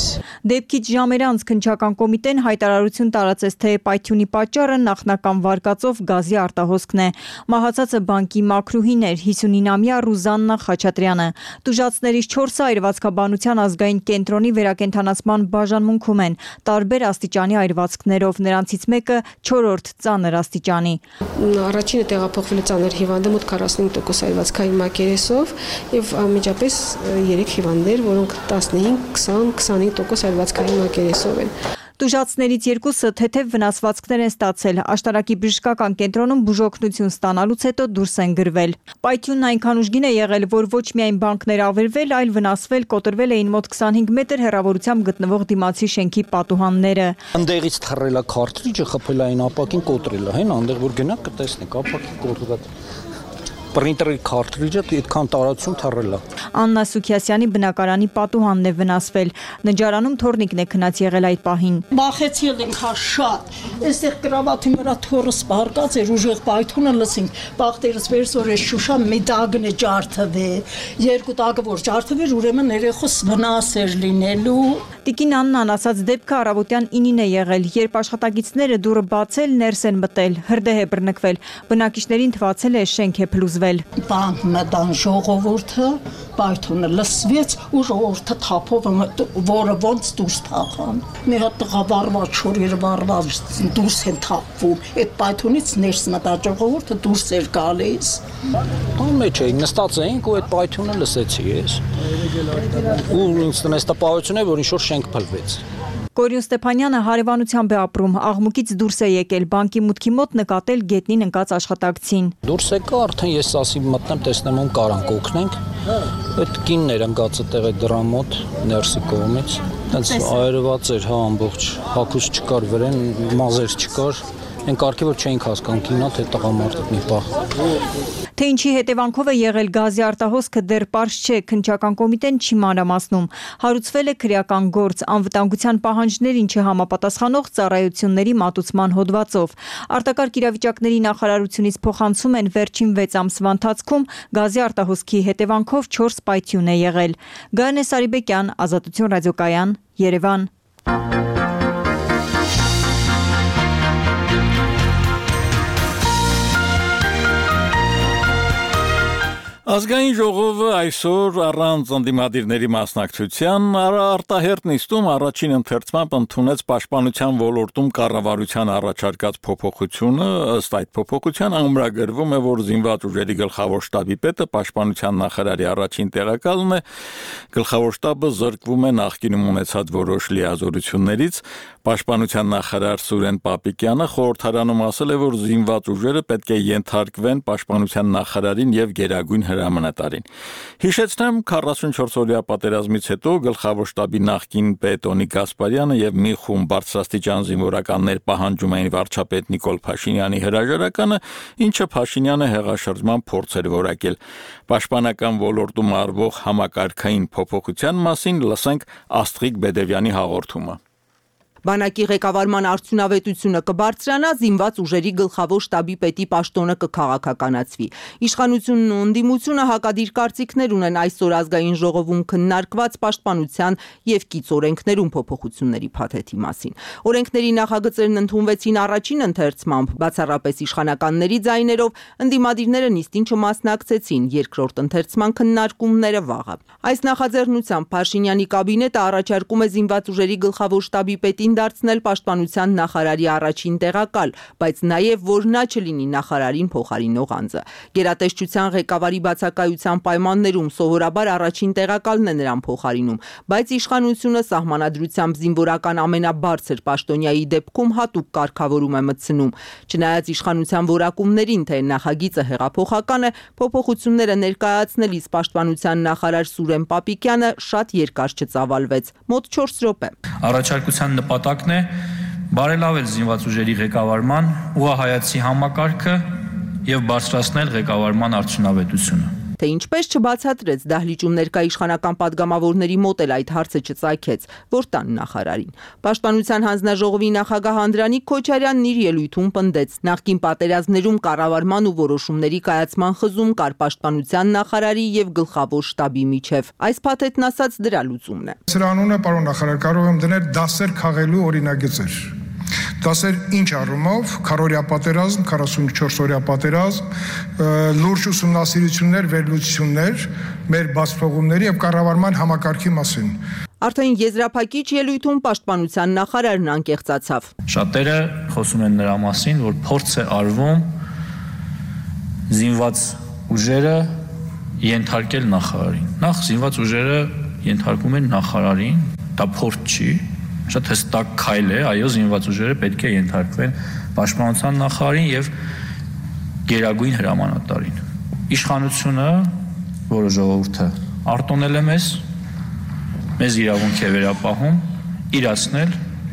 Դեպքից ժամեր անց քննչական կոմիտեն հայտարարություն տարածեց, թե պայթյունի պատճառը նախնական վարկածով գազի արտահոսքն է։ Մահացածը բանկի մաքրուհին էր, հիսունինամյա Ռուզաննա Խաչատրյանը։ Տուժածներից չորսը այրվածքաբանության ազգային կենտրոնի վերակենդանացման բաժանմունքում են, տարբեր աստիճանի այրվածքներով, նրանցից մեկը չորրորդ ծանր աստիճանի։ Առաջինը տեղափոխվել է ծանր հիվանդը մոտ քառասունհինգ տոկոս այրվածքային մակերեսով եւ անմիջապես երեք հիվանդներ, որոնք տասնհինգ, քսան, քսանհինգ տոկոս այրվածքային մակերեսով են։ Տուժածներից երկուսը թեթև վնասվածքներ են ստացել, աշտարակի բժշկական կենտրոնում բուժօգնություն ստանալուց հետո դուրս են գրվել։ Պայթյունն այնքան ուժգին է եղել, որ ոչ միայն բանկներ ավերվել, այլ վնասվել, կոտրվել էին մոտ քսանհինգ մետր հեռավորությամբ գտնվող դիմացի շենքի պատուհանները։ Այնտեղից թռել է քարտրիջը, խփել այն ապակին, կոտրել է, հեն, այնտեղ որ գնաք կտեսնեք, ապակին կոտրված։ Պրինտերի քարտրիջը այդքան տարածություն թռել է։ Աննա Սուքիասյանի բնակարանի պատուհանն է վնասվել։ Նջարանում թորնիկն է քնած եղել այդ պահին։ Բախեցել ենք հա շատ։ Այստեղ կրավաթի վրա թորս բարկած էր, ուժեղ պայթյունը լսինք։ Բախտերս վերսոր է Շուշա մի դագն է ջարդվե։ Երկու դագը որ ջարդվեր, ուրեմն երեխոս վնաս էր լինելու։ Տիկին Աննան ասաց դեպքը առավոտյան ինին է եղել, երբ աշխատակիցները դուռը բացել, ներս են մտել, հրդեհ է բռնկվել։ Բնակիչներին թվացել է շենք է փլուզվել։ Բանկ մտան ժողովուրդը, պայթյունը լսվեց ու ժողովուրդը թափով որը ոնց դուրս թափան։ Մի հատ տղա վառված շորերը վառված դուրս են թափվում։ Այդ պայթյունից ներս մտա ժողովուրդը դուրս էր գալիս։ Տան մեջ էինք, նստած էինք ու այդ պայթյունը լսեցի ես։ Ու ինձ տնես տպավորություն է, որ ինչ-որ շենք փլվեց։ Կորյուն Ստեփանյանը հարևանությամբ է ապրում, աղմուկից դուրս է եկել, բանկի մուտքի մոտ նկատել գետնին ընկած աշխատակցին։ Դուրս եկա, արդեն ես ասի մտնեմ, տեսնեմ ում կարանք օգնենք։ Այդ կինն էր ընկածը տեղ այդ դրա մոտ, ներսի կողմից։ Այդպես այրված էր, հա, ամբողջ, հագուց չկար վրան, մազեր չկար։ Այն կարգի որ չէինք հասկանում կինա թե տղամարդը մի պահ։ Թե ինչի հետևանքով է եղել գազի արտահոսքը դեռ պարզ չէ, քննչական կոմիտեն չի մանրամասնում։ Հարուցվել է քրեական գործ անվտանգության պահանջներին չհամապատասխանող ծառայությունների մատուցման հոդվածով։ Արտակարգ իրավիճակների նախարարությունից փոխանցում են վերջին վեց ամսվա ընթացքում գազի արտահոսքի հետևանքով չորս պայթյուն է եղել։ Գայանե Սարիբեկյան, Ազատություն ռադիոկայան, Երևան։ Ազգային ժողովը այսօր առանց ընդդիմադիրների մասնակցության արտահերտ նիստում առաջին ընթերցմամբ ընդունեց պաշտպանության ոլորտում կառավարության առաջարկած փոփոխությունը, ըստ այդ փոփոխության ամրագրվում է, որ զինված ուժերի գլխավոր շտաբի պետը պաշտպանության նախարարի առաջին տեղակալն է, գլխավոր շտաբը զրկվում է նախկինում ունեցած որոշ լիազորություններից, պաշտպանության նախարար Սուրեն Պապիկյանը խորհրդարանում ասել է, որ զինված ուժերը պետք է ենթարկվեն պաշտպանության նախարարին եւ գերագույն հրամանատարին։ Հիշեցնեմ, քառասունչորս օրյա պատերազմից հետո գլխավոր շտաբի նախկին պետ Օնիկ Գասպարյանը եւ մի խումբ բարձրաստիճան զինվորականներ պահանջում էին վարչապետ Նիկոլ Փաշինյանի հրաժարականը, ինչը Փաշինյանը հեղաշրջման փորձ էր որակել։ Պաշտպանական ոլորտում արվող համակարգային փոփոխության մասին լսենք Աստղիկ Բեդևյանի հաղորդումը։ Բանակի ղեկավարման արդյունավետությունը կբարձրանա, զինված ուժերի գլխավոր շտաբի պետի պաշտոնը կքաղաքականացվի։ Իշխանությունն ու ընդդիմությունը հակադիր կարծիքներ ունեն այսօր ազգային ժողովում քննարկված պաշտպանության եւ կից օրենքներում փոփոխությունների փաթեթի մասին։ Օրենքների նախագծերն ընդունվեցին առաջին ընթերցմամբ, բացառապես իշխանականների ձայներով, ընդդիմադիրները նիստին չմասնակցեցին, երկրորդ ընթերցման քննարկումները վաղը։ Այս նախաձեռնությամբ Փաշինյանի կաբինետը առաջարկում է զինված ուժերի գլխավոր շտաբի պետին դարձնել պաշտպանության նախարարի առաջին տեղակալ, բայց նաև որ նա չլինի նախարարին փոխարինող անձը։ Գերատեսչության ղեկավարի բացակայության պայմաններում սովորաբար առաջին տեղակալն է նրան փոխարինում, բայց իշխանությունը սահմանադրությամբ զինվորական ամենաբարձր պաշտոնյայի դեպքում հատուկ կարգավորում է մտցնում։ Չնայած իշխանության որակումներին, թե նախագիծը հեղափոխական է, փոփոխությունները ներկայացնելիս պաշտպանության նախարար Սուրեն Պապիկյանը շատ երկար չծավալվեց, մոտ չորս րոպե։ Առաջարկության նպատակն է բարելավել զինված ուժերի ղեկավարման ուղղահայացի համակարգը եւ բարձրացնել ղեկավարման արդյունավետությունը։ Թե ինչպես չբացատրեց դահլիճում ներկա իշխանական падգամավորների մոտ էլ այդ հարցը չծագեց, որ տան նախարարին։ Պաշտպանության հանձնաժողովի նախագահ Անդրանիկ Քոչարյանն իր ելույթում պնդեց. նախկին պատերազմներում կառավարման ու որոշումների կայացման խզում կար պաշտպանության նախարարի եւ գլխավոր շտաբի միջև։ Այս փաթեթն ասած դրա լուծումն է։ Սրա անունը, պարոն նախարար, կարող եմ դնել դասեր քաղելու օրինագծեր։ Դասեր ինչ առումով, քառօրյա պատերազմ, քառասունչորս օրյա պատերազմ, լուրջ ուսումնասիրություններ, վերլուծություններ, մեր բացթողումների եւ կառավարման համակարգի մասին։ Արդեն եզրափակիչ ելույթում պաշտպանության նախարարն անկեղծացավ։ Շատերը խոսում են նրա մասին, որ փորձ է արվում զինված ուժերը ենթարկել նախարարին։ Նախ զինված ուժերը ենթարկում են նախարարին, դա փորձ չի, շատ հստակ քայլ է, այո, զինված ուժերը պետք է ենթարկվեն պաշտպանության նախարարին եւ գերագույն հրամանատարին։ Իշխանությունը, որը ժողովուրդը արտոնել է մեզ, մեզ իրավունք է վերապահում իրացնել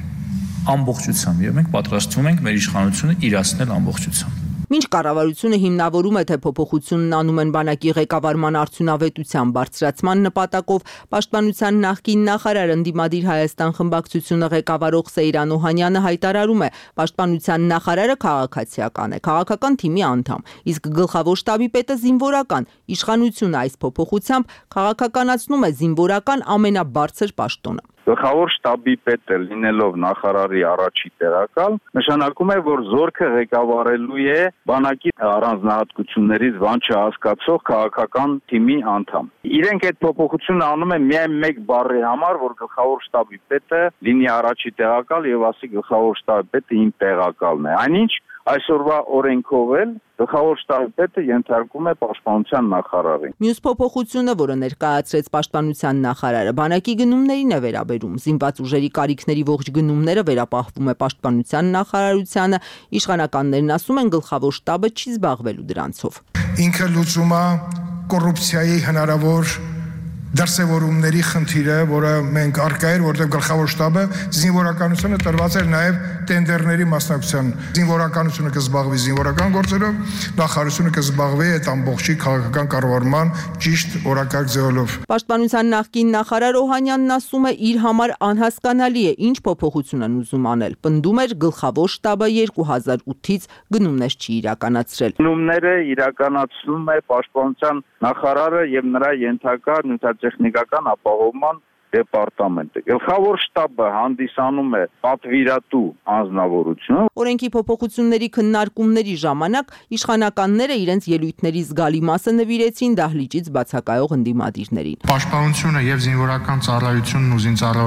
ամբողջությամբ եւ մենք պատրաստվում ենք մեր իշխանությունը իրացնել ամբողջությամբ։ Մինչ կառավարությունը հիմնավորում է, թե փոփոխությունն անում են բանակի ղեկավարման արդյունավետության բարձրացման նպատակով, պաշտպանության նախկին նախարար ընդդիմադիր Հայաստան խմբակցությունը ղեկավարող Սեյրան Օհանյանը հայտարարում է, պաշտպանության նախարարը քաղաքացիական է, քաղաքական թիմի անդամ, իսկ գլխավոր շտաբի պետը զինվորական։ Իշխանությունը այս փոփոխությամբ քաղաքականացնում է զինվորական ամենաբարձր պաշտոնը։ Գլխավոր շտաբի պետը լինելով նախարարի առաջի տեղակալ, նշանակում է, որ զորքը ղեկավարելու է բանակի առանձնահատկություններից բան չհասկացող քաղաքական թիմի անդամ։ Իրենք այդ փոփոխությունը անում են միայն մեկ բառի համար, որ գլխավոր շտաբի պետը լինի առաջի տեղակալ եւ ասի գլխավոր շտաբի պետը իմ տեղակալն է։ Այնինչ այսօրվա օրենքով էլ գլխավոր շտաբի պետը ենթարկում է պաշտպանության նախարարին։ Մյուս փոփոխությունը, որը ներկայացրեց պաշտպանության նախարարը, բանակի գնումներին է վերաբերում։ Զինված ուժերի կարիքների ողջ գնումները վերապահվում է պաշտպանության նախարարությանը, իշխանականներն ասում են գլխավոր շտաբը չի զբաղվելու դրանցով։ Ինքը լուծում է կոռուպցիայի հնարավոր դրսևորումների խնդիրը, որը մենք արկա էր, որտեղ գլխավոր շտաբը զինվորականությունը տրված էր նաև տենդերների մասնակցության։ Զինվորականությունը կզբաղվի զինվորական գործերով, նախարարությունը կզբաղվի այդ ամբողջի քաղաքական կառավարման ճիշտ օրակարգ ձևով։ Պաշտպանության նախկին նախարար Օհանյանն ասում է, իր համար անհասկանալի է, ինչ փոփոխություն են ուզում անել։ Պնդում էր գլխավոր շտաբը երկու հազար ութից գնումներ չի իրականացրել։ Գնումները իրականացնում է պաշտպանության նախարարը եւ նրա ենթակա տեխնիկական ապահովման դեպարտամենտը։ Գլխավոր շտաբը հանդիսանում է պատվիրատու անձնավորություն։ Օրենքի փոփոխությունների քննարկումների ժամանակ իշխանականները իրենց ելույթների զգալի մասը նվիրեցին դահլիճից բացակայող ընդդիմադիրներին։ Պաշտպանությունը եւ զինվորական ծառայությունն ու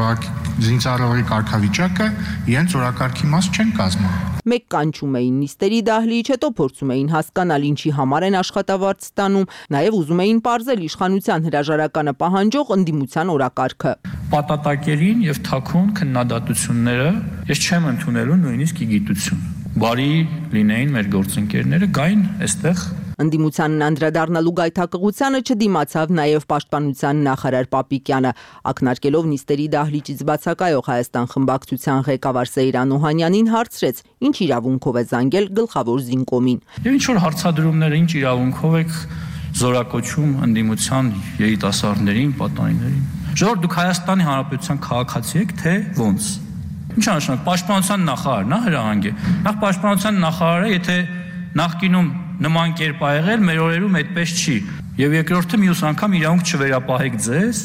զինծառայողի կարգավիճակը իրենց օրակարգի մաս չեն կազմում։ Մեկ կանչում էին նիստերի դահլիճ, հետո փորձում էին հասկանալ ինչի համար են աշխատավարձ ստանում, նաև ուզում էին պարզել իշխանության հրաժարականը պահանջող ընդդիմության օրակարգը։ Պատատակերին եւ թաքուն քննադատությունները ես չեմ ընդունելու նույնիսկ իգիտություն։ Բարի լինեին մեր գործընկերները, գային այստեղ Ընդդիմությանն անդրադառնալու գայթակղությանը չդիմացավ նաև պաշտպանության նախարար Պապիկյանը, ակնարկելով նիստերի դահլիճից բացակայող Հայաստան խմբակցության ղեկավար Սեյրան Օհանյանին հարցրեց, ինչ իրավունքով է զանգել գլխավոր զինկոմին։ Եվ ինչ որ հարցադրումները, ինչ իրավունքով եք զորակոչում ընդդիմության երիտասարդներին, պատանիներին։ Ժողովուրդ, դուք Հայաստանի Հանրապետության քաղաքացի եք, թե ոնց։ Ինչ անշանակ պաշտպանության նախարարն է հրահանգ է։ Նախ պաշտպանության նախարարը, եթե նախկինում նման կերպ ա եղել, մեր օրերում այդպես չի։ Եվ երկրորդը մյուս անգամ իրավունք չվերապահեք ձեզ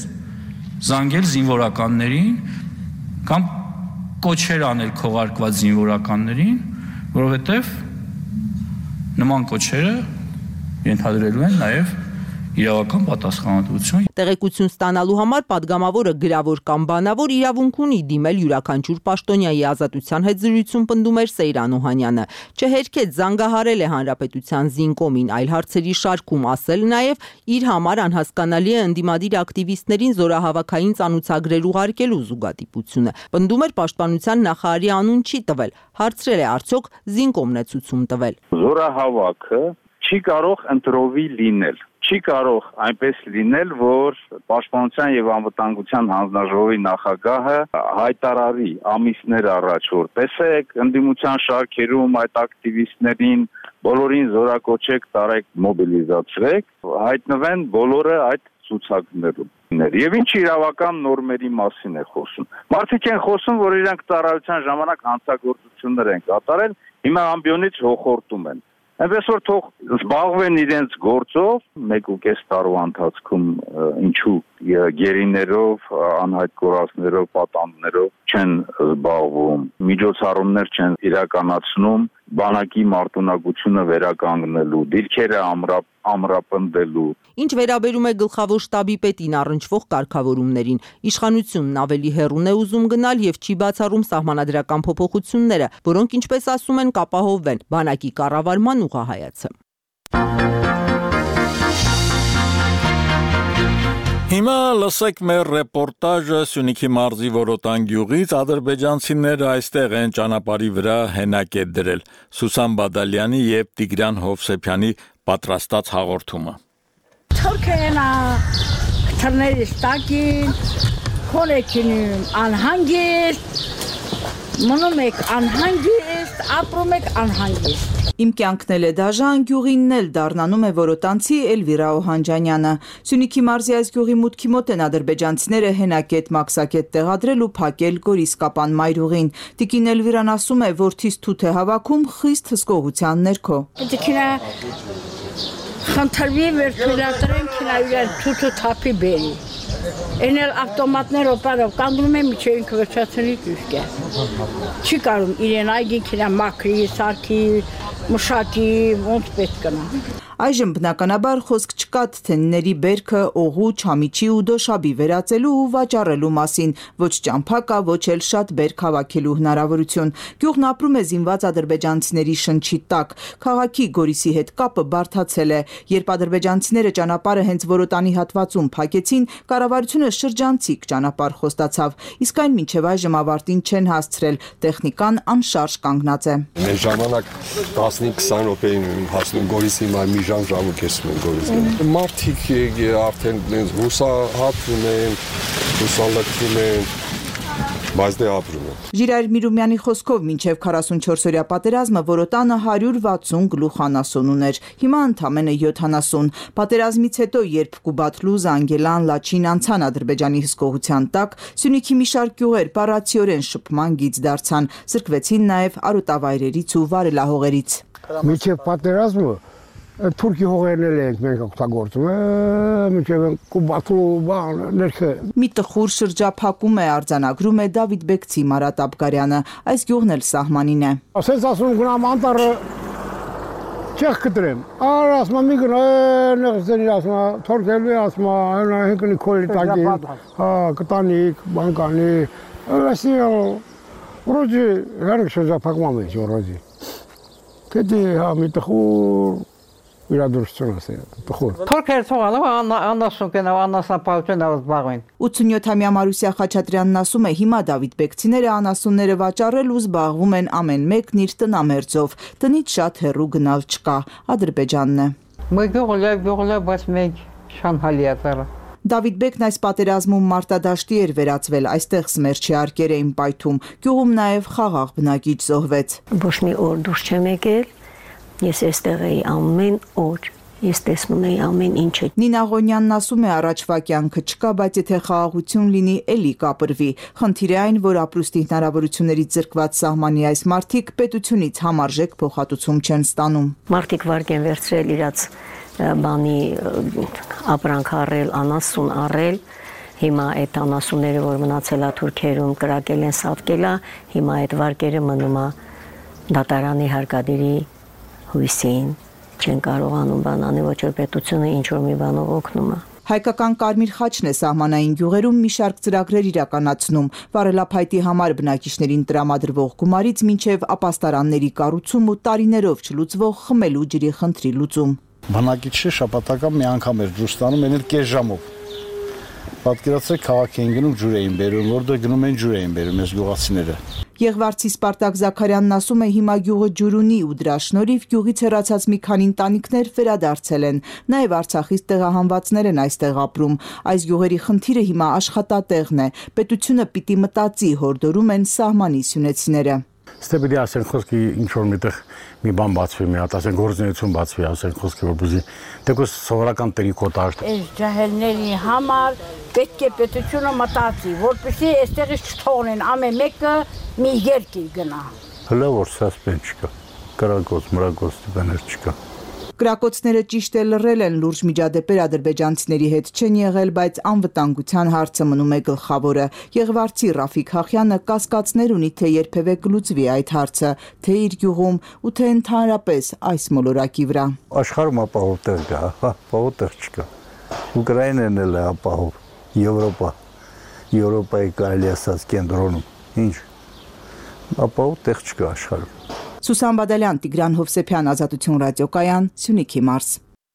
զանգել զինվորականներին կամ կոչեր անել քողարկված զինվորականներին, որովհետև նման կոչերը ենթադրելու են նաև իրավական պատասխանատվություն։ Տեղեկություն ստանալու համար падգամավորը գրավոր կամ բանավոր իրավունք ունի դիմել յուրաքանչյուր պաշտոնյայի ազատության հետ զրույցում պնդում էր Սեյրան Օհանյանը։ Չհերքեց զանգահարել է հանրապետության զինկոմին, այլ հարցերի շարքում ասել նաև իր համար անհասկանալի է ընդդիմադիր ակտիվիստներին զորահավաքային ծանուցագրեր ուղարկելու զուգադիպությունը։ Պնդում էր պաշտպանության նախարարի անուն չի տվել։ Հարցրել է արդյոք զինկոմն է ցույցում տվել։ Զորահավաքը չի կարող ընտրովի լինել։ Չի կարող այնպես լինել, որ Պաշտպանության եւ անվտանգության հանձնաժողովի նախագահը հայտարարի ամիսներ առաջ, որ տեսեք ընդդիմության շարքերում այդ ակտիվիստներին բոլորին զորակոչեք, տարեք, մոբիլիզացրեք, հայտնվեն բոլորը այդ ցուցակներում։ Եվ ինչ իրավական նորմերի մասին է խոսում։ Մարդիկ են խոսում, որ իրանք ծառայության ժամանակ հանցագործություններ են կատարել, հիմա ամբիոնից հոխորտում են։ Այնպես որ թող զբաղվեն իրենց գործով, մեկ ու կես տարվա ընթացքում ինչու գերիներով, անհայտ կորածներով, պատանդներով չեն զբաղվում, միջոցառումներ չեն իրականացնում, բանակի մարտունակությունը վերականգնելու, դիրքերը ամրապ, ամրապնդելու։ Ինչ վերաբերում է գլխավոր շտաբի պետին առնչվող կարգավորումներին, իշխանությունն ավելի հեռուն է ուզում գնալ եւ չի բացառում սահմանադրական փոփոխությունները, որոնք, ինչպես ասում են, կապահովվեն բանակի կառավարման ուղղահայացը։ Հիմա լսեք մեր ռեպորտաժը Սյունիքի մարզի Որոտան գյուղից, ադրբեջանցիները այստեղ են ճանապարհի վրա հենակետ դրել։ Սուսան Բադալյանի եւ Տիգրան Հովսեփյանի պատրաստած հաղորդումը։ Թուրքենա քթրների ստակին, քոլեկինին անհանգիստ, մնում եք անհանգիստ, ապրում եք անհանգիստ։ Իմ կյանքն էլ է դաժան, գյուղինն էլ դառնանում է որոտանցի Էլվիրա Օհանջանյանը։ Սյունիքի մարզի այս գյուղի մուտքի մոտ են ադրբեջանցիները հենակետ մաքսակետ տեղադրել ու փակել Գորիսկապան մայրուղին։ Տիկին Էլվիրան ասում է, որ թիզ թութ է հավաքում խիստ հսկողության ներքո։ Դիքինա խնդրվի վերջերատրեն քինայր թութը թափի բերի։ Էնել ավտոմատներով բարով կանգնում եմ միջև ինքը վերջացնի ճիշտ է։ Չի կարում իրեն այգին քինա մաքրի, սարքի, մշակի, ոնց պետք կնա։ Այժմ բնականաբար խոսք չկա թթենների բերքը օղու, չամիչի ու դոշաբի վերածելու ու վաճառելու մասին, ոչ ճամփա կա, ոչ էլ շատ բերք հավաքելու հնարավորություն։ Գյուղն ապրում է զինված ադրբեջանցիների շնչի տակ։ Քաղաքի Գորիսի հետ կապը բարդացել է։ Երբ ադրբեջանցիները ճանապարհը հենց Որոտանի հատվածում փակեցին, կառավարությունը շրջանցիկ ճանապարհ խոստացավ, իսկ այն մինչև այժմ ավարտին չեն հասցրել, տեխնիկան անշարժ կանգնած է։ Մեր ժամանակ տասնհինգ քսան րոպեին հասնում Գորիսի մի ժամ ժամը կեսում են Գորիսը։ Մարդիկ արդեն հուսահատվում են, հուսալքվում են, բայց դե ապրում են։ Ժիրայր Միրումյանի խոսքով մինչև քառասունչորս-օրյա պատերազմը Որոտանը հարյուր վաթսուն գլուխ անասուն ուներ, հիմա ընդամենը յոթանասուն։ Պատերազմից հետո, երբ Կուբաթլուզ, Անգելան, Լաչին անցան Ադրբեջանի հսկողության տակ, Սյունիքի մի շարք գյուղեր բառացիորեն շփման գիծ դարձան, զրկվեցին նաև արոտավայրերից ու վարելահողերից։ Մինչև պատերազմը Թուրքի հողերն ենք մենք օգտագործում, մինչև Կուբաթու բան ներքը։ Մի տխուր շրջափակում է արձանագրում է Դավիթ Բեկցի Մարատ Աբգարյանը, այս գյուղն էլ սահմանին է։ Ասես ասում գնամ անտառը չեղ կտրեմ, առ ասում մի գնա նեղսերի ասում թորքելու ասում այն հենքնի քոլի տակի, հա կտանիկ, բանկանի, ասի ռոջի հերք շրջափակում մեջ ռոջի։ Կդի հա մի տխուր իրադրություն ասե, տխուր։ Թուրքերը թողալով անասուն կենավ, անասնապահություն զբաղվեն։ ութսունյոթամյա Մարուսյա Խաչատրյանն ասում է, հիմա Դավիթ Բեկցիները անասունները վաճառել ու զբաղվում են ամեն մեկն իր տնամերձով, տնից շատ հեռու գնալ չկա, Ադրբեջանն է։ Մի գյուղը, գյուղը, բայց մենք շանհալի ածառը։ Դավիթ Բեկն այս պատերազմում մարտադաշտի էր վերածվել, այստեղ սմերչի արկեր էին պայթում, գյուղում նաև խաղաղ բնակիչ զոհվեց։ Ոչ մի օր դուրս չեմ եկել, ես այստեղ էի ամեն օր, ես տեսնում էի ամեն ինչը։ Նինա Ղոնյանն ասում է, առաջվա կյանքը չկա, բայց եթե խաղաղություն լինի, էլի կապրվի։ Խնդիրը այն, որ ապրուստի հնարավորություններից զրկված սահմանի այս մարդիկ պետությունից համարժեք փոխհատուցում չեն ստանում։ Մարդիկ վարկ են վերցրել իրաց բանի ապրանք առել, անասուն առել, հիմա այդ անասունները, որ մնացել է Թուրքերում, կրակել են, սատկել է, հիմա այդ վարկերը մնում է դատարանի հարկադիրի հույսին, չեն կարողանում բանանի, ոչ որ պետությունը ինչ-որ մի բանով օգնում է։ Հայկական Կարմիր խաչն է սահմանային գյուղերում մի շարք ծրագրեր իրականացնում, վարելափայտի համար բնակիչներին տրամադրվող գումարից մինչև ապաստարանների կառուցում ու տարիներով չլուծվող խմելու ջրի խնդրի լուծում։ Բնակիչը շաբաթական մի անգամ էր դուրս տանում, այն էլ կես ժամով։ Պատկերացրեք, քաղաք էին գնում, ջուր էին բերում, որտեղ գնում են ջուր էին բերում այս գյուղացիները։ Եղվարցի Սպարտակ Զաքարյանն ասում է, հիմա գյուղը ջուր ունի ու դրա շնորհիվ գյուղից հեռացած մի քանի ընտանիքներ վերադարձել են։ Նաև Արցախից տեղահանվածներ են այստեղ ապրում։ Այս գյուղերի խնդիրը հիմա աշխատատեղն է։ Պետությունը պիտի մտածի, հորդորում են սահմանի սյունեցիները։ Ստե պիտի ասեն խոսքի ինչ որ միտեղ մի բան բացվի, մի հատ ասեն գործունեություն բացվի, ասեն խոսքի որպեսզի դեպս սովորական տրիկոտ աշտ։ Այս ջահելների համար պետք է պետությունը մտածի, որպեսզի այստեղից չթողնեն ամեն մեկը մի երկիր գնա։ Հələ որ սասպենս չկա, կրակոց, մրակոց բաներ չկա։ Կրակոցները ճիշտ է լռել են, լուրջ միջադեպեր ադրբեջանցիների հետ չեն եղել, բայց անվտանգության հարցը մնում է գլխավորը։ Եղվարցի Ռաֆիկ Հախյանը կասկածներ ունի, թե երբևէ կլուծվի այդ հարցը, թե իր գյուղում ու թե ընդհանրապես այս մոլորակի վրա։ Աշխարհում ապահով տեղ կա, հա, ապահով տեղ չկա։ Ուկրաինան էլ է ապահով, Եվրոպա, Եվրոպայի կարելի ասած կենտրոնում։ Ինչ։ Ապահով տեղ չկա աշխարհում։ Սուսան Բադալյան, Տիգրան Հովսեփյան, Ազատություն ռադիոկայան, Սյունիքի մարզ։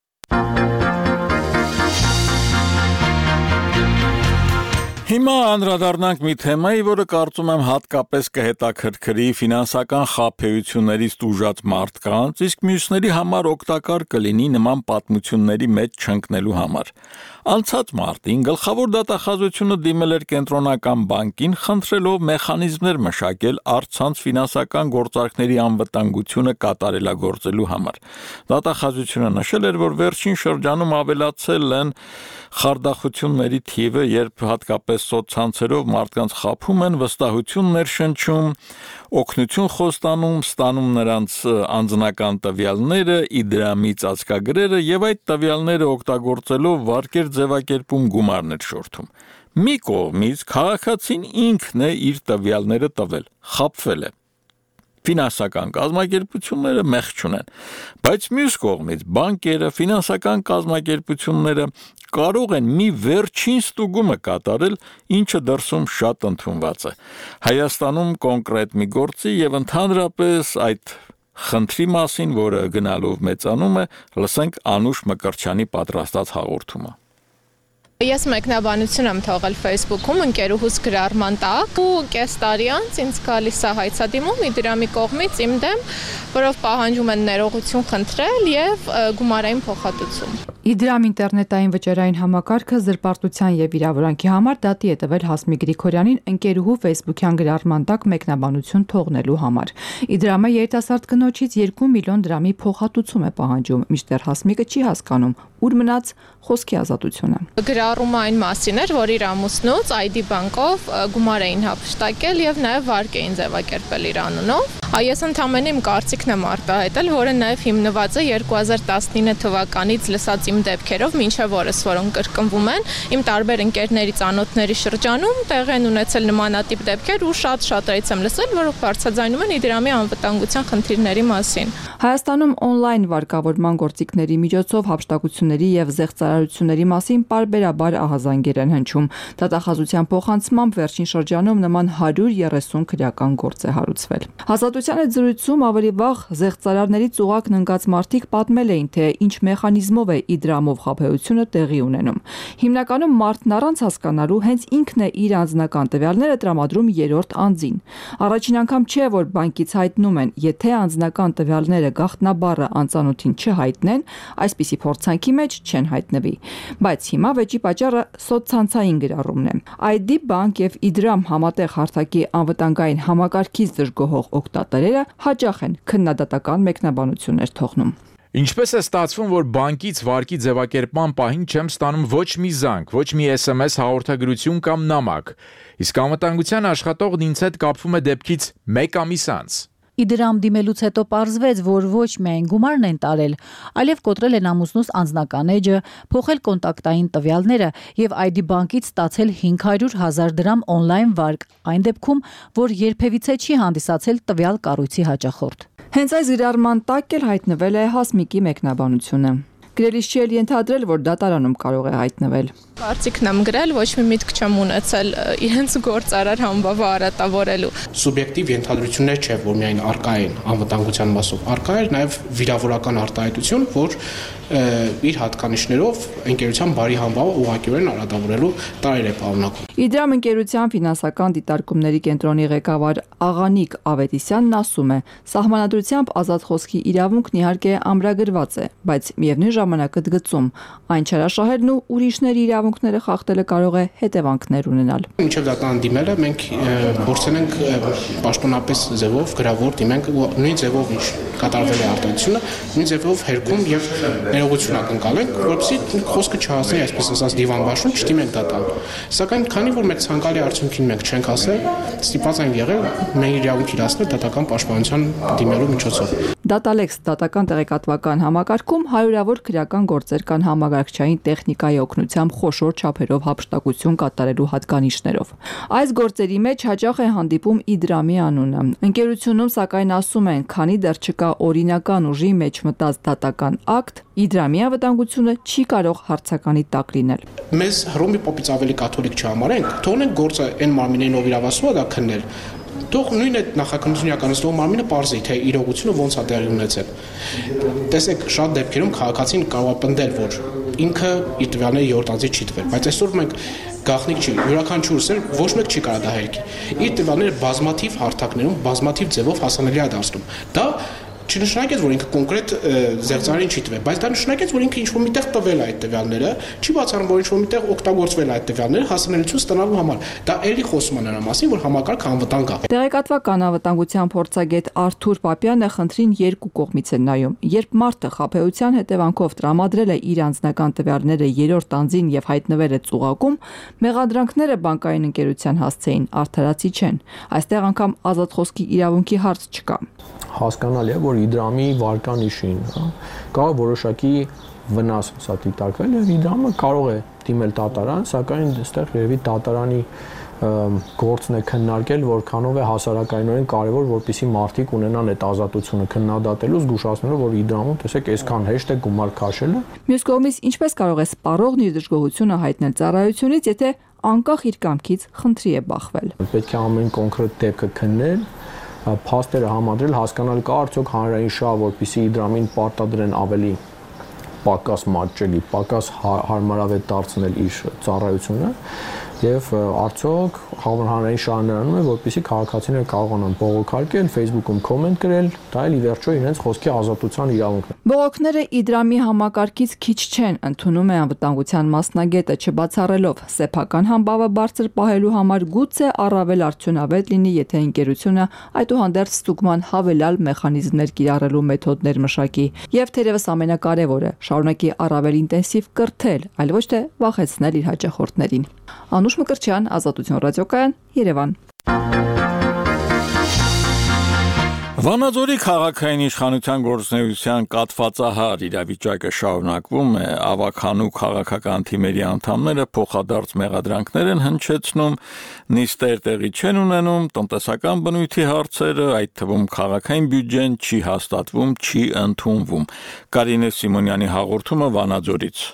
Հիմա անդրադառնանք մի թեմայի, որը կարծում եմ հատկապես կհետաքրքրի ֆինանսական խաբեություններից տուժած մարդկանց, իսկ մյուսների համար օգտակար կլինի նման պատմությունների մեջ չընկնելու համար։ Անցած մարտին գլխավոր դատախազությունը դիմել էր կենտրոնական բանկին, խնդրելով մեխանիզմներ մշակել առցանց ֆինանսական գործարքների անվտանգությունը կատարելագործելու համար։ Դատախազությունը նշել էր, որ վերջին շրջանում ավելացել են խարդախությունների թիվը, երբ հատկապես սոցցանցերով մարդկանց խաբում են, վստահություն ներշնչում, օգնություն խոստանում, ստանում նրանց անձնական տվյալները, իդրամի ծածկագրերը եւ այդ տվյալները օգտագործելով վարկեր ձևակերպում գումարներ շորթում։ Մի կողմից քաղաքացին ինքն է իր տվյալները տվել, խաբվել է։ Ֆինանսական կազմակերպությունները մեղ չունեն, բայց մյուս կողմից բանկերը, ֆինանսական կազմակերպությունները կարող են մի վերջին ստուգումը կատարել, ինչը դրսում շատ ընդունված է։ Հայաստանում կոնկրետ մի գործի եւ ընդհանրապես այդ խնդրի մասին, որը գնալով մեծանում է, լսենք Անուշ Մկրտչյանի պատրաստած հաղորդումը։ Ես մեկնաբանություն եմ թողել Facebook-ում ընկերուհուս գրառման տակ ու կես տարի անց ինձ գալիս է հայցադիմում Իդրամի կողմից իմ դեմ, որով պահանջում են ներողություն խնդրել եւ գումարային փոխհատուցում։ Իդրամ ինտերնետային վճարային համակարգը զրպարտության եւ վիրավորանքի համար դատի է տվել Հասմիկ Գրիգորյանին ընկերուհու Facebook-յան գրառման տակ մեկնաբանություն թողնելու համար։ Իդրամը երիտասարդ կնոջից երկու միլիոն դրամի փոխհատուցում է պահանջում, մինչդեռ Հասմիկը չի հասկանում ուր մնաց խոսքի ազատությունը։ Գրառումը այն մասին էր, որ իր ամուսնուց այ դի բանկով գումար էին հափշտակել եւ նաեւ վարկ էին ձևակերպել իր անունով։ Այս ընդամենը իմ կարծիքն եմ արտահայտել, որը նաեւ հիմնված է երկու հազար տասնինը թվականից լսած իմ դեպքերով, մինչև օրս, որոնք կրկնվում են իմ տարբեր ընկերների ծանոթների շրջանում, տեղի են ունեցել նմանատիպ դեպքեր ու շատ-շատերից եմ լսել, որոնք բարձրաձայնում են Իդրամի անվտանգության խնդիրների մասին։ Հայաստանում օնլայն վարկավորման գործիքների միջոցով հափշտակությունների եւ զեղծարարությունների մասին պարբերաբար ահազանգեր են հնչում։ Դատախազության փոխանցմամբ վերջին շրջանում նման հարյուր երեսուն քրեական գործ է հարուցվել։ Ազատության այդ զրույցում ավելի վաղ զեղծարարների ծուղակն ընկած մարդիկ պատմել էին, թե ինչ մեխանիզմով է Իդրամով խաբեությունը տեղի ունենում։ Հիմնականում մարդն առանց հասկանալու հենց ինքն է իր անձնական տվյալները տրամադրում երրորդ անձին։ Առաջին անգամ չէ, որ բանկից հայտնում են, եթե անձնական տվյալները գաղտնաբառը անծանոթին չհայտնեն, այսպիսի փորձանքի մեջ չեն հայտնվի։ Բայց հիմա վեճի պատճառը սոցցանցային գրառումն է։ այ դի բանկ եւ Իդրամ համատեղ հարթակի անվտանգային համակարգից դժգոհող օգտատերերը հաճախ են քննադատական մեկնաբանություններ թողնում։ Ինչպես է ստացվում, որ բանկից վարկի ձևակերպման պահին չեմ ստանում ոչ մի զանգ, ոչ մի էս էմ էս հաղորդագրություն կամ նամակ, իսկ անվտանգության աշխատողն ինձ հետ կապվում է դեպքից մեկ ամիս անց։ Իդրամ դիմելուց հետո պարզվեց, որ ոչ միայն գումարն են տարել, այլև կոտրել են ամուսնուս անձնական էջը, փոխել կոնտակտային տվյալները եւ այ դի բանկից ստացել հինգ հարյուր հազար դրամ օնլայն վարկ, այն դեպքում, որ երբևիցե չի հանդիսացել տվյալ կառույցի հաճախորդ։ Հենց այս գրառման տակ էլ հայտնվել է Հասմիկի մեկնաբանությունը։ Գրելիս չի էլ ենթադրել, որ դատարանում կարող է հայտնվել։ Կարծիքն եմ գրել, ոչ մի միտք չեմ ունեցել իրենց գործարար համբավը արատավորելու։ Սուբյեկտիվ ենթադրություններ չէ, որ միայն արկա են անվտանգության մասով, արկա էր նաև վիրավորական արտահայտություն, որ իր հատկանիշներով ընկերության բարի համբավը ուղղակիորեն արատավորելու տարեր է պարունակում։ Իդրամ ընկերության ֆինանսական դիտարկումների կենտրոնի ղեկավար Աղանիկ Ավետիսյանն ասում է, սահմանադրությամբ ազատ խոսքի իրավունքն իհարկե ամրագրված է, բայց միևնույն ժամանակ ընդգծում, այն չարաշահելն ու ուրիշների իրավունք իրավունքները խախտելը կարող է հետևանքներ ունենալ։ Մինչև դատան դիմելը մենք փորձել ենք պաշտոնապես ձևով գրավոր դիմենք նույն ձևով ինչ կատարվել է արտահայտությունը, նույն ձևով հերքում եւ ներողություն ակնկալենք, որովհետեւ խոսքը չհասնի այսպես ասած դիվան բաշխում, չդիմենք դատան։ Սակայն քանի որ մեր ցանկալի արդյունքին մենք չենք հասել, ստիպված ենք եղել մեր իրավունք իրացնել դատական պաշտպանության դիմելու միջոցով։ Դատալեքս դատական տեղեկատվական համակարգում հարյուրավոր քրեական գործեր կան համագարկչային տեխնիկայի օգնությամբ խոշոր չափերով հափշտակություն կատարելու հատկանիշներով։ Այս գործերի մեջ հաճախ է հանդիպում Իդրամի անունը։ Ընկերությունում սակայն ասում են, քանի դեռ չկա օրինական ուժի մեջ մտած դատական ակտ, Իդրամի անվտանգությունը չի կարող հարցականի տակ լինել։ Մեզ հռոմի պապից ավելի կաթոլիկ չհամարենք, թողնենք գործը այն մարմինին ով իրավասու է դա քննել։ Թող նույն այդ նախաքննություն իրականացնող մարմինը պարզի, թե իրողությունը ոնց է տեղի ունեցել։ Տեսեք, շատ դեպքերում քաղաքացին կարող է պնդել, որ ինքը իր տվյալները յորդանձի չի տվել, բայց այսօր մենք գաղտնիք չի, յուրաքանչյուրս էլ ոչ մեկ չի կարող դա հերկի։ Իր տվյալները բազմաթիվ հարթակներում, բազմաթիվ ձևով հասանելի է դարձնում։ Դա չնշանակեց, որ ինքը կոնկրետ զեղծարին չի տվել, բայց դա նշանակեց, որ ինքը ինչ-որ միտեղ տվել է այդ տվյալները, չի բացառում, որ ինչ-որ միտեղ օգտագործվել է այդ տվյալները հասանելիություն ստանալու համար։ Դա էլի խոսում է նրա մասին, որ համակարգը անվտանգ է։ Տեղեկատվական անվտանգության փորձագետ Արթուր Պապյանը խնդրին երկու կողմից է նայում։ Երբ մարդը խաբեության հետևանքով տրամադրել է իր անձնական տվյալները երրորդ անձին եւ հայտնվել է ծուղակում, մեղադրանքները բանկային ընկերության հասցեին արդարացի չեն։ Այստեղ անգամ ազատ խոսքի իրավունքի հարց չկա։ Հասկանալի է, որ Իդրամի վարկանիշին կարող որոշակի վնաս սա դիտարկվել եւ Իդրամը կարող է դիմել դատարան, սակայն այստեղ երևի դատարանի գործն է քննարկել, որքանով է հասարակայնորեն կարևոր, որպեսզի մարդիկ ունենան այդ ազատությունը քննադատելու, զգուշացնելով, որ Իդրամում, տեսեք, այսքան հեշտ է գումար քաշելը։ Մյուս կողմից, ինչպես կարող է սպառողն իր դժգոհությունը հայտնել ծառայությունից, եթե անկախ իր կամքից խնդրի է բախվել։ Պետք է ամեն կոնկրետ դեպքը քննել, փաստերը համադրել, հասկանալ կա արդյոք հանրային շահ, որպեսզի Իդրամին պարտադրեն ավելի պակաս մատչելի, պակաս հարմարավետ դարձնել իր ծառայությունը եւ արդյոք հանրային շահը նրանում է, որպեսզի քաղաքացիները կարողանան բողոքարկել, Facebook-ում կոմենտ գրել, դա էլ ի վերջո իրենց խոսքի ազատության իրավունքն է։ Բողոքները Իդրամի համակարգից քիչ չեն, ընդունում է անվտանգության մասնագետը, չբացառելով սեփական համբավը բարձր պահելու համար գուցե առավել արդյունավետ լինի, եթե ընկերությունը այդուհանդերձ ստուգման հավելյալ մեխանիզմներ կիրառելու մեթոդներ մշակի եւ թերևս ամենակարևորը շարունակի առավել ինտենսիվ կրթել, այլ ոչ թե վախեցնել իր հաճախորդներին։ Անուշ Մկրտչյան, Ազատություն ռադիոկայան, Երևան։ Վանաձորի քաղաքային իշխանության գործունեության կաթվածահար իրավիճակը շարունակվում է, ավագանու քաղաքական թիմերի անդամները փոխադարձ մեղադրանքներ են հնչեցնում, նիստեր տեղի չեն ունենում, տնտեսական բնույթի հարցերը, այդ թվում քաղաքային բյուջեն չի հաստատվում, չի ընդունվում։ Կարինե Սիմոնյանի հաղորդումը Վանաձորից։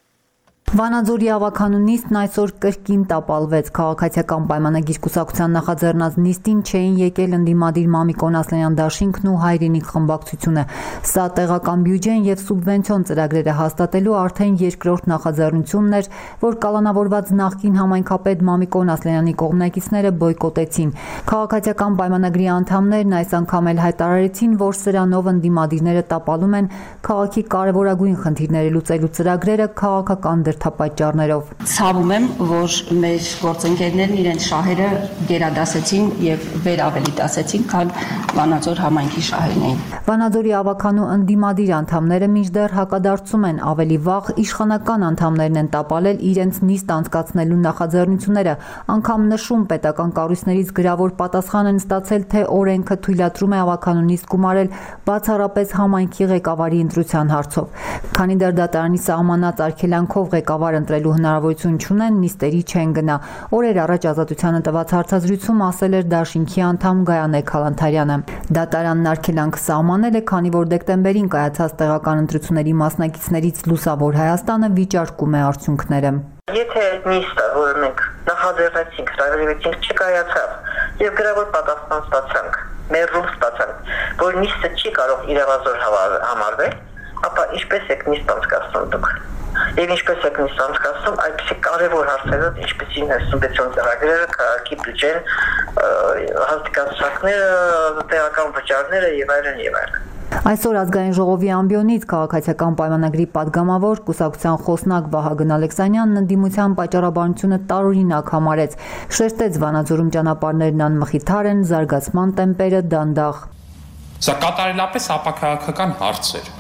Վանաձորի ավագանու նիստն այսօր կրկին տապալվեց։ Քաղաքացիական պայմանագիր կուսակցության նախաձեռնած նիստին չէին եկել ընդդիմադիր Մամիկոն Ասլանյան դաշինքն ու Հայրենիք խմբակցությունը։ Սա տեղական բյուջեն եւ սուբվենցիոն ծրագրերը հաստատելու արդեն երկրորդ նախաձեռնությունն էր, որ կալանավորված նախկին համայնքապետ Մամիկոն Ասլանյանի կողմնակիցները բոյկոտեցին։ Քաղաքացիական պայմանագրի անդամներն այս անգամ էլ հայտարարեցին, որ սրանով ընդդիմադիրները տապալում են քաղաքի կարևորագույն խնդիրները լուծելու ծրագրերը քաղաքական պատճառներով։ Ցավում եմ, որ մեր գործընկերներն իրենց շահերը գերադասեցին եւ վերավելի դասեցին, քան Վանաձոր համայնքի շահերն էին։ Վանաձորի ավագանու ընդդիմադիր անդամները մինչդեռ հակադարձում են, ավելի վաղ իշխանական անդամներն են տապալել իրենց նիստ անցկացնելու նախաձեռնությունները, անգամ նշում պետական կառույցներից գրավոր պատասխան են ստացել, թե օրենքը թույլատրում է ավագանու նիստ գումարել բացառապես համայնքի ղեկավարի ընտրության հարցով։ Քանի դեռ դատարանի սահմանած արգելանքով ղեկավար ընտրելու հնարավորություն չունեն, նիստերի չեն գնա։ Օրեր առաջ Ազատությանը տված հարցազրույցում ասել էր դաշինքի անդամ Գայանե Քալանթարյանը։ Դատարանն արգելանքը սահմանել է, քանի որ դեկտեմբերին կայացած տեղական ընտրությունների մասնակիցներից Լուսավոր Հայաստանը վիճարկում է արդյունքները։ Եթե այդ նիստը, որը մենք նախաձեռնեցինք, հրավիրեցինք, չկայացավ եւ գրավոր պատասխան ստացանք, մերժում ստացանք, որ նիստը չի կարող իրավազոր համարվել, ապա ինչպես եք նիստ անցկացնում դուք։ Եվ ինչպես եք նիստ անցկացնում այդպիսի կարևոր հարցերով, ինչպեսին սուբվենցիոն ծրագրերը, քաղաքի բյուջեն, հաստիկացությունները, տեղական վճարները եւ այլն եւ այլն։ Այսօր ազգային ժողովի ամբիոնից քաղաքացիական պայմանագրի падգամավոր կուսակցության խոսնակ Վահագն Ալեքսանյանն ընդդիմության պատճառաբանությունը տարօրինակ համարեց, շեշտեց Վանաձորում ճանապարհներն անմխիթար են, զարգացման տեմպերը դանդաղ։ Սա կատարելապես ապաքաղաքական հարց էր։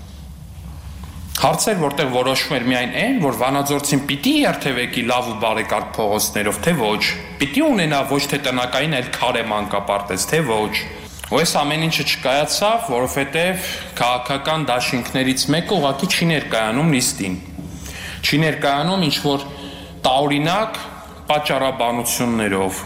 Հարց էր, որտեղ որոշում էր միայն այն, որ վանաձորցին պիտի երթևեկի լավ ու բարեկարգ փողոցներով, թե ոչ, պիտի ունենա ոչ թե տնակային, այլ քարե մանկապարտեզ, թե ոչ։ Ու այս ամեն ինչը չկայացավ, որովհետև քաղաքական դաշինքներից մեկը ուղղակի չի ներկայանում նիստին։ Չի ներկայանում ինչ-որ տարօրինակ պատճառաբանություններով։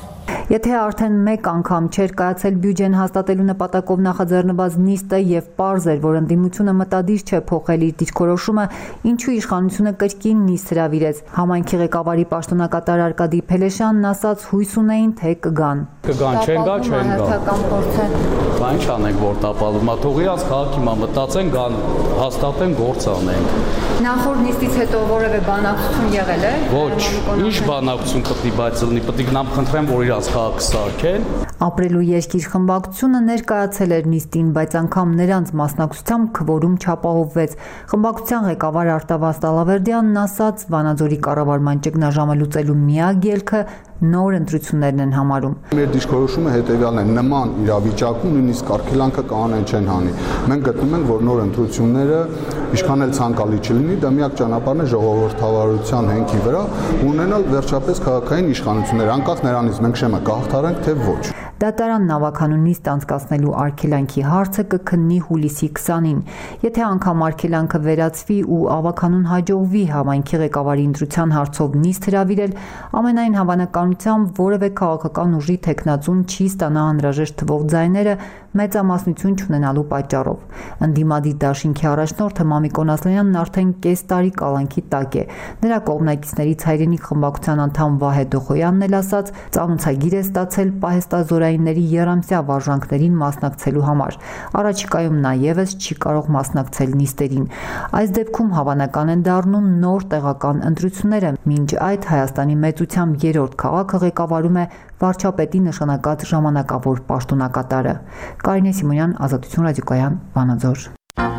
Եթե արդեն մեկ անգամ չէր կայացել բյուջեն հաստատելու նպատակով նախաձեռնված նիստը եւ պարզ էր, որ ընդդիմությունը մտադիր չէ փոխել իր դիրքորոշումը, ինչու իշխանությունը կրկին նիստ հրավիրեց։ Համայնքի ղեկավարի պաշտոնակատար Արկադի Փելեշյանն ասաց հույս ունեին, թե կգան։ Կգան, չեն գա, չեն գա։ Բա ինչ անենք, որ տապալում, թող իրանց քաղաքի մա մտածեն, գան, հաստատեն, գործ անեն։ Նախորդ նիստից հետո որևէ բանակցություն եղել է։ Ոչ, ինչ բանակցություն պետք է բայց լինի, պետք է գնամ խնդրեմ, որ իրանց քաղաքը սարքեն։ Ապրելու երկիր խմբակցությունը ներկայացել էր նիստին, բայց անգամ նրանց մասնակցությամբ քվորում չապահովվեց։ Խմբակցության ղեկավար Արտավազ Տալավերդյանն ասաց, Վանաձորի կառավարման ճգնաժամը լուծելու միակ ելքը նոր ընտրություններն են համարում։ Մեր դիրքորոշումը հետևյալն է, նման իրավիճակում նույնիսկ արգելանքը կանեն չեն հանի։ Մենք գտնում ենք, որ նոր ընտրությունները ինչքան էլ ցանկալի չլինի, դա միակ ճանապարհն է ժողովրդավարության հենքի վրա ունենալ վերջապես քաղաքային իշխանություններ, անկախ նրանից մենք շեմը կհաղթարենք, թե ոչ։ Դատարանն ավականու նիստ անցկացնելու արգելանքի հարցը կքննի հուլիսի քսանին։ Եթե անգամ արգելանքը վերացվի ու ավականուն հաջողվի համայնքի ղեկավարի ընտրության հարցով նիստ հրավիրել, ամենայն հավանականությամբ որևէ քաղաքական ուժի թեկնածուն չի ստանա անհրաժեշտ թվով ձայները մեծամասնություն չունենալու պատճառով։ Ընդդիմադիր դաշինքի առաջնորդը Մամիկոն Ասլանյանն արդեն կես տարի կալանքի տակ է։ Նրա կողմնակիցներից Հայրենիք խմբակցության անդամ Վահե Դոխոյանն էլ ասաց, ծանոթագիր է ստացել պահեստազորայինների եռամսյա վարժանքներին մասնակցելու համար։ Առաջիկայում նա եւս չի կարող մասնակցել նիստերին։ Այս դեպքում հավանական են դառնում նոր տեղական ընտրությունները։ Մինչ այդ Հայաստանի մեծությամբ երրորդ քաղաքը ղեկավարում է վարչապետի նշանակած ժամանակավոր պաշտոնակատարը։ Կարինե Սիմոնյան, Ազատություն ռադիոկայան, Վանաձոր։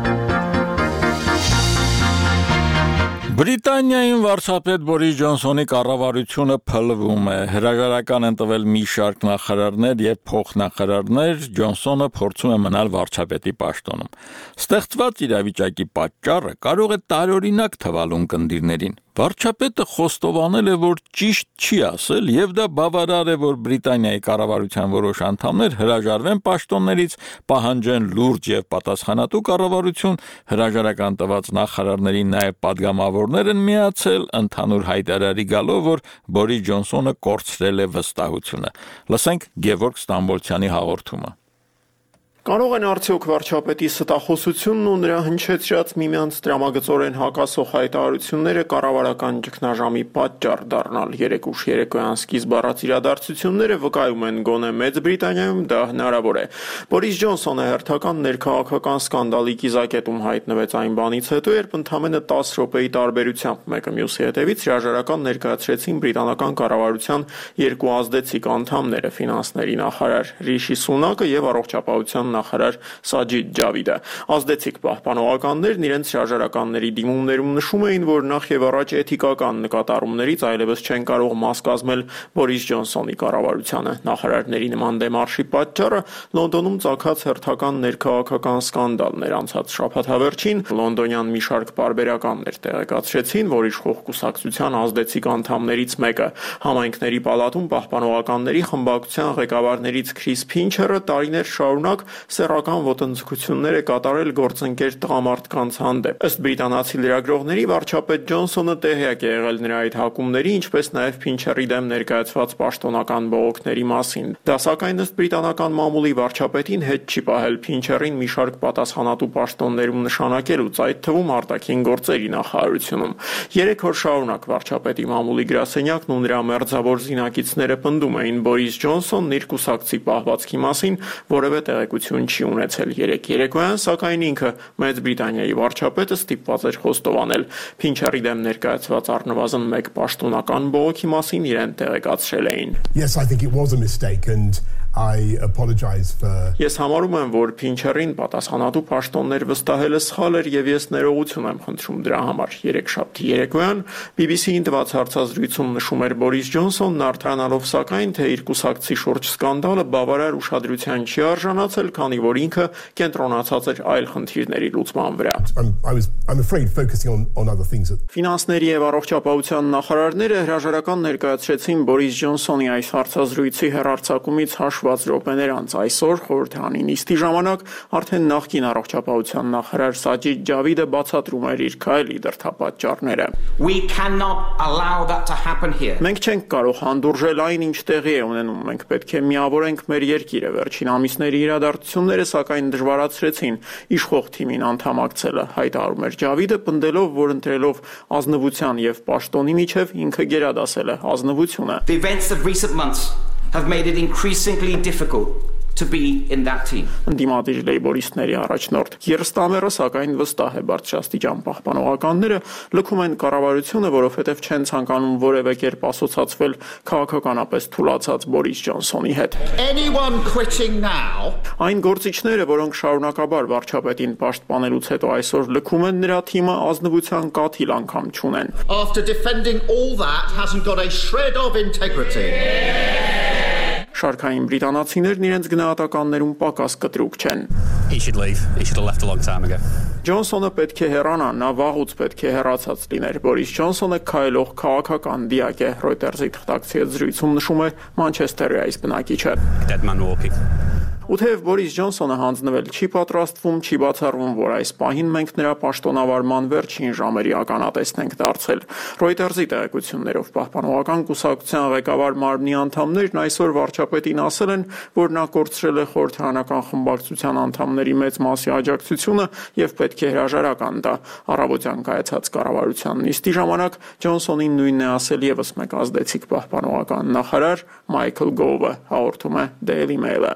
Բրիտանիայում վարչապետ Բորիս Ջոնսոնի կառավարությունը փլվում է։ Հրաժարական են տվել մի շարք նախարարներ եւ փոխնախարարներ, Ջոնսոնը փորձում է մնալ վարչապետի պաշտոնում։ Ստեղծված իրավիճակի պատճառը կարող է տարօրինակ թվալ ունկնդիրներին։ Վարչապետը խոստովանել է, որ ճիշտ չի ասել եւ դա բավարար է, որ Բրիտանիայի կառավարության որոշ անդամներ հրաժարվեն պաշտոններից, պահանջեն լուրջ եւ պատասխանատու կառավարություն, հրաժարական տված նախարարների նաեւ падգամավորներ են միացել ընդհանուր հայտարարի գալով, որ Բորիս Ջոնսոնը կորցրել է վստահությունը։ Լսենք Գևորգ Ստամբոլցյանի հաղորդումը։ Կարող են արդյոք վարչապետի ստախոսությունն ու նրա հնչեցրած միմյանց դրամագծորեն հակասող հայտարարությունները կառավարական ճգնաժամի պատճառ դառնալ։ Երեկ ուշ երեկոյան սկիզբ առած իրադարձությունները վկայում են գոնե Մեծ Բրիտանիայում դա հնարավոր է։ Բորիս Ջոնսոնը հերթական ներքաղաքական սկանդալի կիզակետում հայտնվեց այն բանից հետո, երբ ընդամենը տասը րոպեի տարբերությամբ մեկը մյուսի հետևից հրաժարական ներկայացրեցին բրիտանական կառավարության երկու ազդեցիկ անդամները՝ ֆինանսների նախարար Ռիշի Սունակը եւ առողջապահության նախարար Սաջիդ Ջավիդը։ Ազդեցիկ պահպանողականներն իրենց հրաժարականների դիմումներում նշում էին, որ նախ եւ առաջ էթիկական նկատառումներից այլևս չեն կարող մաս կազմել Բորիս Ջոնսոնի կառավարությանը։ Նախարարների նման դեմարշի պատճառը Լոնդոնում ծագած հերթական ներքաղաքական սկանդալներ անցած շաբաթավերջին լոնդոնյան մի շարք պարբերականներ տեղեկացրեցին, որ իշխող կուսակցության ազդեցիկ անդամներից մեկը համայնքների պալատում պահպանողականների խմբակցության ղեկավարներից Քրիս Փինչերը տարիներ շարունակ սեռական ոտնձգություններ է կատարել գործընկեր տղամարդկանց հանդեպ։ Ըստ բրիտանացի լրագրողների վարչապետ Ջոնսոնը տեղյակ է եղել նրա այդ հակումների, ինչպես նաև Փինչերի դեմ ներկայացված պաշտոնական բողոքների մասին։ Դա սակայն ըստ բրիտանական մամուլի վարչապետին հետ չի պահել Փինչերին մի շարք պատասխանատու պաշտոններում նշանակելուց, այդ թվում արտաքին գործերի նախարարությունում։ Երեք օր շարունակ վարչապետի մամուլի գրասենյակն ու նրա մերձավոր զինակիցները պնդում էին Բորիս Ջոնսոնն իր կուսակցի պահվածքի մասին որևէ տեղեկություն չի ունեցել։ Երեք երեկոյան, սակայն ինքը Մեծ Բրիտանիայի վարչապետը ստիպված էր խոստովանել Փինչերի դեմ ներկայացված առնվազն մեկ պաշտոնական բողոքի մասին իրեն տեղեկացրել էին։ Yes, I think it was a mistake and I apologize for Ես համարում եմ, որ Փինչերին պատասխանատու պաշտոններ վստահելը սխալ էր եւ ես ներողություն եմ խնդրում դրա համար։ Երեքշաբթի երեկոյան B B C-ին տված հարցազրույցում նշում էր Բորիս Ջոնսոնն արտահանելով սակայն, թե իր կուսակցի շուրջ սկանդալը բավարար ուշադրության չի արժանացել, քանի որ ինքը կենտրոնացած էր այլ խնդիրների լուծման վրա։ I was I'm afraid focusing on on other things. Ֆինանսների եւ առողջապահության նախարարները հրաժարական ներկայացրեցին Բորիս Ջոնսոնի այս հարցազրույցի հեռարձակումից հաշված րոպեներ անց այսօր խորհրդարանի նիստի ժամանակ արդեն նախկին առողջապահության նախարար Սաջիդ Ջավիդը բացատրում էր իր քայլի դրդապատճառները։ We cannot allow that to happen here. Մենք չենք կարող հանդուրժել այն, ինչ տեղի է ունենում։ Մենք պետք է միավորենք մեր երկիրը։ Վերջին ամիսների իրադարձությունները սակայն դժվարացրեցին իշխող թիմին անդամակցելը, հայտարարում էր Ջավիդը, պնդելով, որ ընտրելով ազնվության եւ պաշտոնի միջև ինքը գերադասել է ազնվությունը։ The events of recent months have made it increasingly difficult to be in that team. Ընդդիմադիր լեյբորիստների առաջնորդ Կիր Ստամերը սակայն վստահ է բարձրաստիճան պահպանողականները լքում են կառավարությունը, որովհետև չեն ցանկանում որևէ կերպ ասոցացվել քաղաքականապես թուլացած Բորիս Ջոնսոնի հետ։ Anyone quitting now? Այն գործիչները, որոնք շարունակաբար վարչապետին պաշտպանելուց հետո այսօր լքում են նրա թիմը, ազնվության կաթիլ անգամ չունեն։ After defending all that hasn't got a shred of integrity. Շարքային բրիտանացիներն իրենց գնահատականներում պակաս կտրուկ չեն։ He should leave. He should have left a long time ago. Ջոնսոնը պետք է հեռանա, նա վաղուց պետք է հեռացած լիներ։ Բորիս Ջոնսոնը քայլող քաղաքական դիակ է, Reuters-ի թղթակցի հետ զրույցում նշում է Մանչեսթերի այս բնակիչը։ Dead man walking. Ու թեև Բորիս Ջոնսոնը հանձնվել չի պատրաստվում, չի բացառվում, որ այս պահին մենք նրա պաշտոնավարման վերջին ժամերի ականատեսն ենք դարձել։ Reuters-ի տեղեկություններով պահպանողական կուսակցության ղեկավար մարմնի անդամներն այսօր վարչապետին ասել են, որ նա կորցրել է խորհրդարանական խմբակցության անդամների մեծ մասի աջակցությունը եւ պետք է հրաժարական տա։ Առավոտյան կայացած կառավարության նիստի ժամանակ Ջոնսոնին նույնն է ասել եւս մեկ ազդեցիկ պահպանողական նախարար Մայքլ Գովը, հաղորդում է Daily Mail-ը։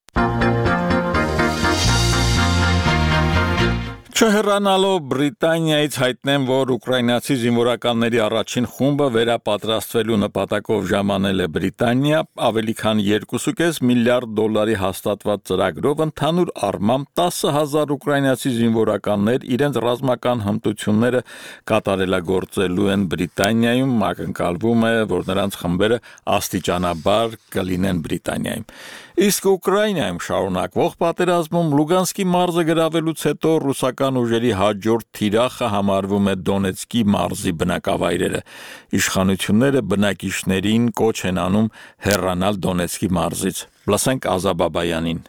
Չհեռանալով Բրիտանիայից հայտնեմ, որ ուկրաինացի զինվորականների առաջին խումբը վերապատրաստվելու նպատակով ժամանել է Բրիտանիա, ավելի քան երկու կόμμα պենս միլիարդ դոլարի հաստատված ծրագրով ընդհանուր առմամբ տասը հազար ուկրաինացի զինվորականներ իրենց ռազմական հմտությունները կատարելագործելու են Բրիտանիայում, ակնկալվում է, որ նրանց խմբերը աստիճանաբար կլինեն Բրիտանիայում։ Իսկ Ուկրաինայում շարունակվող պատերազմում Լուգանսկի մարզը գրավելուց հետո ռուսական ուժերի հաջորդ թիրախը համարվում է Դոնեցկի մարզի բնակավայրերը։ Իշխանությունները բնակիչներին կոչ են անում հեռանալ Դոնեցկի մարզից։ Լսենք Ազաբաբայանին։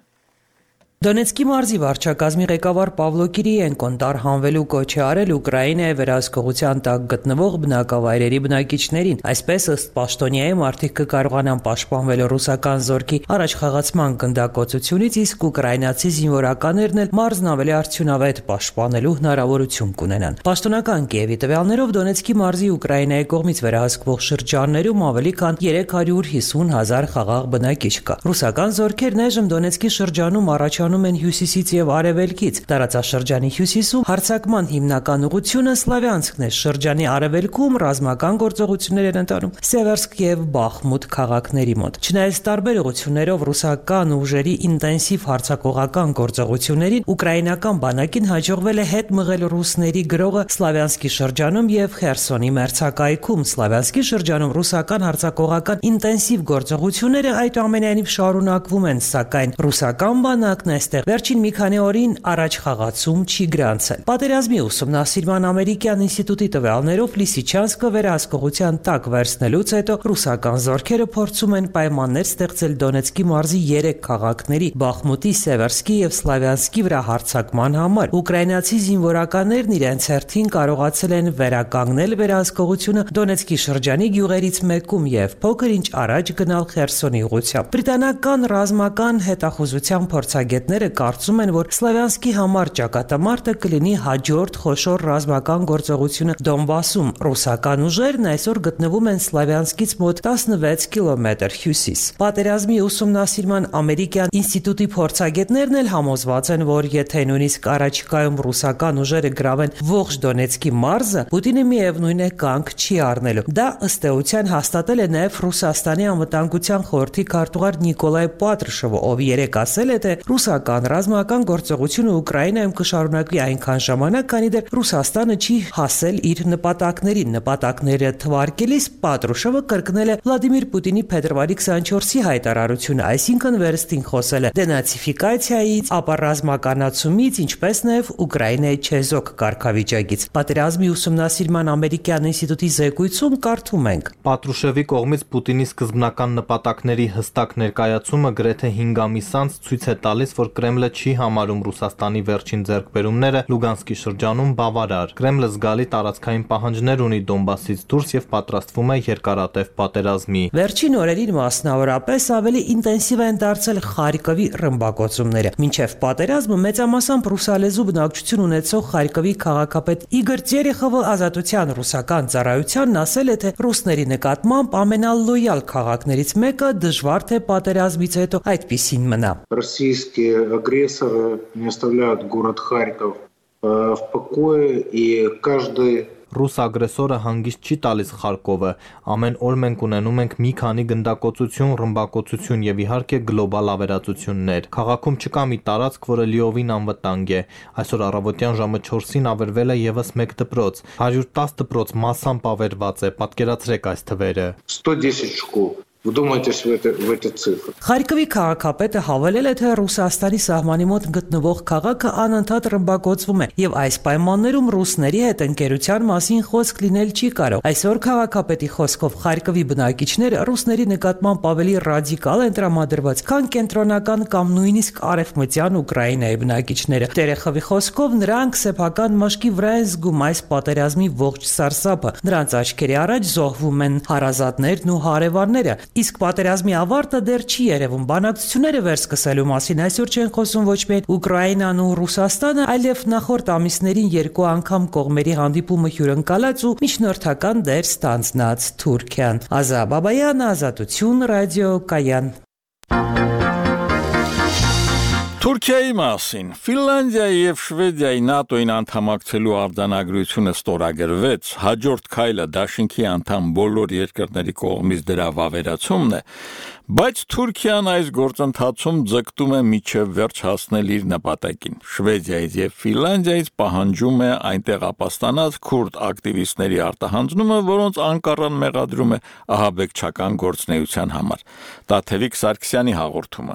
Դոնեցկի մարզի վարչակազմի ղեկավար Պավլո Կիրիենկոն տարհանվելու կոչ է արել Ուկրաինայի վերահսկողության տակ գտնվող բնակավայրերի բնակիչներին, այսպես ըստ պաշտոնյայի մարդիկ կկարողանան պաշտպանվել ռուսական զորքի առաջխաղացման գնդակոծությունից, իսկ ուկրաինացի զինվորականներն էլ մարզն ավելի արդյունավետ պաշտպանելու հնարավորություն կունենան։ Պաշտոնական Կիևի տվյալներով Դոնեցկի մարզի Ուկրաինայի կողմից վերահսկվող շրջաններում ավելի քան երեք հարյուր հիսուն հազար խաղաղ բնակիչ կա։ Ռուսական զորքերն այժմ Դոնեցկի շրջանում առաջ են հյուսիսից եւ արևելքից։ Տարածաշրջանի հյուսիսում հարձակման հիմնական ուղղությունը Սլավյանսկն է, շրջանի արևելքում ռազմական գործողություններ են ընթանում Սևերսկ եւ Բախմուտ քաղաքների մոտ։ Չնայած տարբեր ուղղություններով ռուսական ուժերի ինտենսիվ հարձակողական գործողություններին, ուկրաինական բանակին հաջողվել է հետ մղել ռուսների գրողը Սլավյանսկի շրջանում եւ Խերսոնի մերձակայքում։ Սլավյանսկի շրջանում ռուսական հարձակողական ինտենսիվ գործողությունները այդուամենայնիվ շարունակվում են, սակայն ռուսական բանակն այստեղ վերջին մի քանի օրին առաջ խաղացում չի գրանցել։ Պատերազմի ուսումնասիրման ամերիկյան ինստիտուտի տվյալներով Լիսիչանսկը վերահսկողության տակ վերցնելուց հետո ռուսական զորքերը փորձում են պայմաններ ստեղծել Դոնեցկի մարզի երեք քաղաքների Բախմուտի, Սևերսկի եւ Սլավյանսկի վրա հարձակման համար։ Ուկրաինացի զինվորականներն իրենց հերթին կարողացել են վերականգնել վերահսկողությունը Դոնեցկի շրջանի գյուղերից մեկում եւ փոքր ինչ առաջ գնալ Խերսոնի ուղղությամբ։ Բրիտանական ռազմական հետախուզության փորձագետ հետազոտողները կարծում են, որ Սլավյանսկի համար ճակատամարտը կլինի հաջորդ խոշոր ռազմական գործողությունը Դոնբասում։ Ռուսական ուժերն այսօր գտնվում են Սլավյանսկից մոտ տասնվեց կիլոմետր հյուսիս։ Պատերազմի ուսումնասիրման ամերիկյան ինստիտուտի փորձագետներն էլ համոզված են, որ եթե նույնիսկ առաջիկայում ռուսական ուժերը գրավեն ողջ Դոնեցկի մարզը, Պուտինը միևնույն է կանգ չի առնելու։ Դա ըստ էության հաստատել է նաև Ռուսաստանի անվտանգության խորհրդի քարտուղար Նիկոլայ Պատրուշովը, ով երեկ ասել է, թե ռուսական ռազմական գործողությունը Ուկրաինայում կշարունակվի այնքան ժամանակ, քանի դեռ Ռուսաստանը չի հասել իր նպատակներին։ Նպատակները թվարկելիս Պատրուշովը կրկնել է Վլադիմիր Պուտինի փետրվարի քսաներկուի հայտարարությունը, այսինքն վերստին խոսել է դենացիֆիկացիայից, ապառազմականացումից, ինչպես նաև Ուկրաինայի չեզոք կարգավիճակից։ Պատերազմի ուսումնասիրման ամերիկյան ինստիտուտի զեկույցում կարդում ենք. Պատրուշևի կողմից Պուտինի սկզբնական նպատակների հստակ ներկայացումը գրեթե հինգ ամիս անց ցույց է տալիս, որ Կրեմլը չի համարում Ռուսաստանի վերջին ձեռքբերումները Լուգանսկի շրջանում բավարար։ Կրեմլը զգալի տարածքային պահանջներ ունի Դոնբասից դուրս եւ պատրաստվում է երկարատև պատերազմի։ Վերջին օրերին մասնավորապես ավելի ինտենսիվ են դարձել Խարկովի ռմբակոծումները։ Մինչև պատերազմը մեծամասամբ ռուսալեզու բնակչություն ունեցող Խարկովի քաղաքապետ Իգոր Տերեխովը Ազատության ռուսական ծառայությանն ասել է, թե ռուսների նկատմամբ ամենալոյալ քաղաքներից մեկը դժվար թե պատերազմից հետո այդպիսին մնա։ Российские агрессоры не оставляют город Харьков в покое, и каждый Ռուս ագրեսորը հանգիստ չի տալիս Խարկովը։ Ամեն օր մենք ունենում ենք մի քանի գնդակոծություն, ռմբակոծություն եւ իհարկե գլոբալ ավերածություններ։ Քաղաքում չկա մի տարածք, որը լիովին անվտանգ է։ Այսօր առավոտյան ժամը չորսին ավերվել է եւս մեկ դպրոց։ հարյուր տասը դպրոց massամբ ավերված է։ Պատկերացրեք այս թվերը։ сто десять школ. Вдумайтесь в, это, в эти цифры. Խարկովի քաղաքապետը հավելել է, թե Ռուսաստանի սահմանի մոտ գտնվող քաղաքը անընդհատ ռմբակոծվում է եւ այս պայմաններում ռուսների հետ ընկերության մասին խոսք լինել չի կարող։ Այսօր քաղաքապետի խոսքով Խարկովի բնակիչները ռուսների նկատմամբ ավելի ռադիկալ են տրամադրված, քան կենտրոնական կամ նույնիսկ արևմտյան Ուկրաինայի բնակիչները։ Տերեխովի խոսքով նրանք սեփական մաշկի վրա են զգում այս պատերազմի ողջ սարսափը։ Նրանց աչքերի առաջ զոհվում են հարազատներն ու հարևանները։ Իսկ պատերազմի ավարտը դեռ չի երևում։ Բանակցությունները վերսկսելու մասին այսօր չեն խոսում ոչ միայն Ուկրաինան ու Ռուսաստանը, այլև նախորդ ամիսներին երկու անգամ կողմերի հանդիպումը հյուրընկալած ու միջնորդական դեր ստանձնած Թուրքիան։ Ազա Բաբայան, Ազատություն, ռադիո Կայան։ Թուրքիայի մասին Ֆինլանդիայի եւ Շվեդիայի ՆԱՏՕ-ին անդամակցելու արձանագրությունը ստորագրվեց, հաջորդ քայլը դաշինքի անդամ բոլոր երկրների կողմից դրա վավերացումն է, բայց Թուրքիան այս գործընթացում ձգտում է միջև վերջ հասնել իր նպատակին։ Շվեդիայից եւ Ֆինլանդիայից պահանջում է այնտեղ ապաստանած քուրդ ակտիվիստների արտահանձնումը, որոնց Անկարան մեղադրում է ահաբեկչական գործունեության համար։ Տաթևիկ Սարգսյանի հաղորդումը։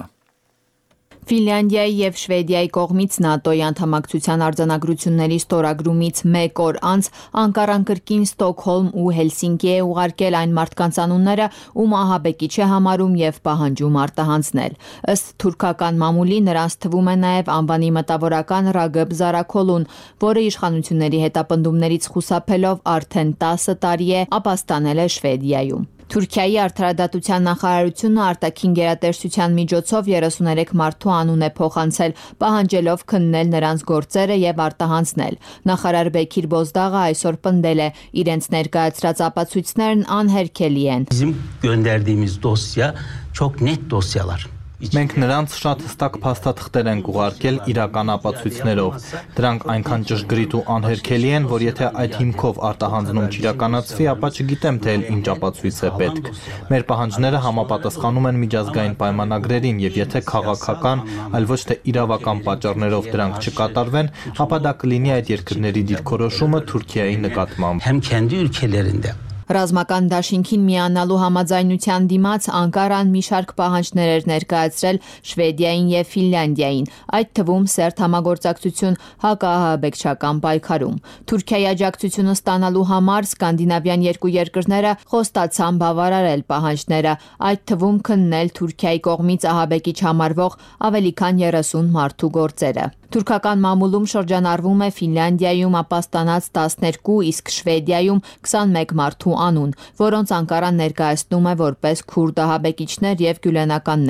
Ֆինլանդիայի եւ Շվեդիայի կողմից ՆԱՏՕ-ի անդամակցության արձանագրությունների ստորագրումից մեկ օր անց Անկարան կրկին Ստոկհոլմ ու Հելսինկի է ուղարկել այն մարդկանց անունները, ում ահաբեկիչ է համարում եւ պահանջում արտահանձնել։ Ըստ թուրքական մամուլի նրանց թվում է նաեւ անվանի մտավորական Ռագըբ Զարաքոլուն, որը իշխանությունների հետապնդումներից խուսափելով արդեն տասը տարի է ապաստանել է Շվեդիայում։ Թուրքիայի արդարադատության նախարարությունը արտաքին գերատեսչության միջոցով երեսուներեք մարդու անուն է փոխանցել, պահանջելով քննել նրանց գործերը եւ արտահանձնել։ Նախարար Բեքիր Բոzdağը այսօր պնդել է, իրենց ներկայացրած ապացույցներն անհերքելի են։ Bizim gönderdiğimiz dosya çok net dosyalar. Մենք նրանց շատ հստակ փաստաթղթեր ենք ուղարկել իրական ապացույցներով։ Դրանք այնքան ճշգրիտ ու անհերքելի են, որ եթե այդ հիմքով արտահանձնում չիրականացվի, ապա չգիտեմ, թե ինչ ապացույց է պետք։ Մեր պահանջները համապատասխանում են միջազգային պայմանագրերին, եւ եթե քաղաքական, այլ ոչ թե իրավական պատճառներով դրանք չկատարվեն, ապա դա կլինի այդ երկրների դիրքորոշումը Թուրքիայի նկատմամբ։ Hem kendi ülkelerinde Ռազմական դաշինքին միանալու համաձայնության դիմաց Անկարան մի շարք պահանջներ էր ներկայացրել Շվեդիային եւ Ֆինլանդիային, այդ թվում սերտ համագործակցություն հակաահաբեկչական պայքարում։ Թուրքիայի աջակցությունը ստանալու համար սկանդինավյան երկու երկրները խոստացան բավարարել պահանջները, այդ թվում քննել Թուրքիայի կողմից ահաբեկիչ համարվող ավելի քան երեսուն մարդու գործերը։ Թուրքական մամուլում շրջանառվում է Ֆինլանդիայում ապաստանած տասներկու, իսկ Շվեդիայում քսանմեկ մարդու անուն, որոնց Անկարան ներկայացնում է որպես քուրդ ահաբեկիչներ եւ գյուլենականներ։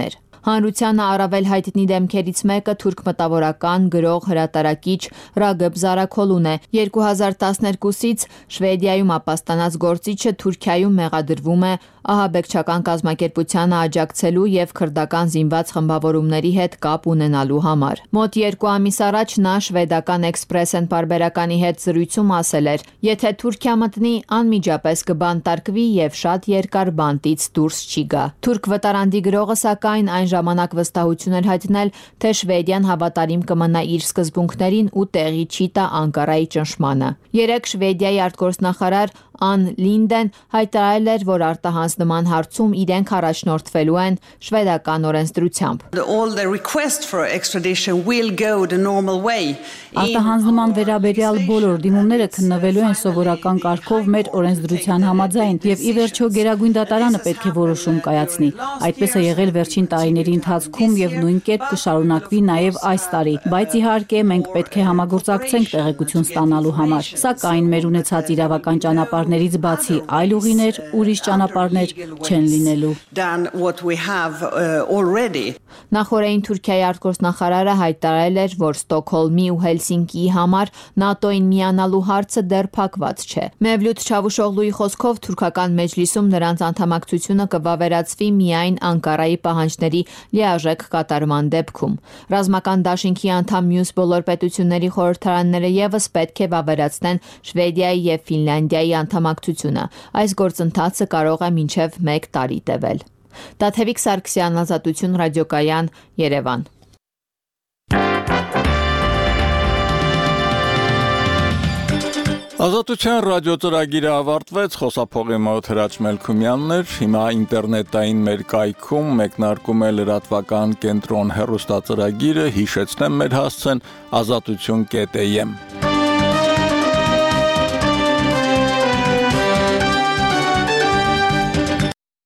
Հանրությանը առավել հայտնի դեմքերից մեկը թուրք մտավորական, գրող, հրատարակիչ Ռագեբ Զարաքոլուն է։ երկու հազար տասներկուսից Շվեդիայում ապաստանած գործիչը Թուրքիայում մեղադրվում է ահաբեկչական կազմակերպությանը աջակցելու եւ քրդական զինված խմբավորումների հետ կապ ունենալու համար։ Մոտ երկու ամիս առաջ նա շվեդական Էքսպրեսեն պարբերականի հետ զրույցում ասել էր. «Եթե Թուրքիա մտնի, անմիջապես կբանտարկվի եւ շատ երկար բանտից դուրս չի գա»։ Թուրք վտարանդի գրողը սակայն այն ժամանակ վստահություն էր հայտնել, թե Շվեդիան հավատարիմ կմնա իր սկզբունքներին ու տեղի չի տա Անկարայի ճնշմանը։ Երեկ Շվեդիայի արտգործնախարար Ան Լինդեն հայտարարել էր, որ արտահանձնման հարցում իրենք առաջնորդվելու են շվեդական օրենսդրությամբ։ Արտահանձնման վերաբերյալ բոլոր դիմումները քննվելու են սովորական կարգով մեր օրենսդրության համաձայն եւ ի վերջո Գերագույն դատարանը պետք է որոշում կայացնի։ Այդպես է եղել վերջին տարիների ընթացքում եւ նույն կերպ կշարունակվի նաեւ այս տարի, բայց իհարկե մենք պետք է համագործակցենք տեղեկություն ստանալու համար։ Սակայն մեր ունեցած իրավական ճանապարհ ներից բացի այլ ուղիներ, ուրիշ ճանապարհներ չեն լինելու։ Նախորդին Թուրքիայի արտգործնախարարը հայտարարել էր, որ Ստոկհոլմի ու Հելսինկիի համար ՆԱՏՕ-ին միանալու հարցը դեռ փակված չէ։ Մևլութ Չավուշօղլուի խոսքով թուրքական մեջլիսում նրանց անդամակցությունը կվավերացվի միայն Անկարայի պահանջների լիարժեք կատարման դեպքում։ Ռազմական դաշինքի անդամ մյուս բոլոր պետությունների խորհրդարանները եւս պետք է վավերացնեն Շվեդիայի եւ Ֆինլանդիայի անդամակցությունը։ Այս գործընթացը կարող է մինչև մեկ տարի տևել։ Տաթևիկ Սարգսյան, Ազատություն ռադիոկայան, Երևան։ Ազատության ռադիոծրագիրը ավարտվեց, խոսափողի մոտ Հրաչ Մելքումյանն էր, հիմա ինտերնետային մեր կայքում մեկնարկում է լրատվական կենտրոն հեռուստածրագիրը, հիշեցնեմ մեր հասցեն ազատություն կետ էյ էմ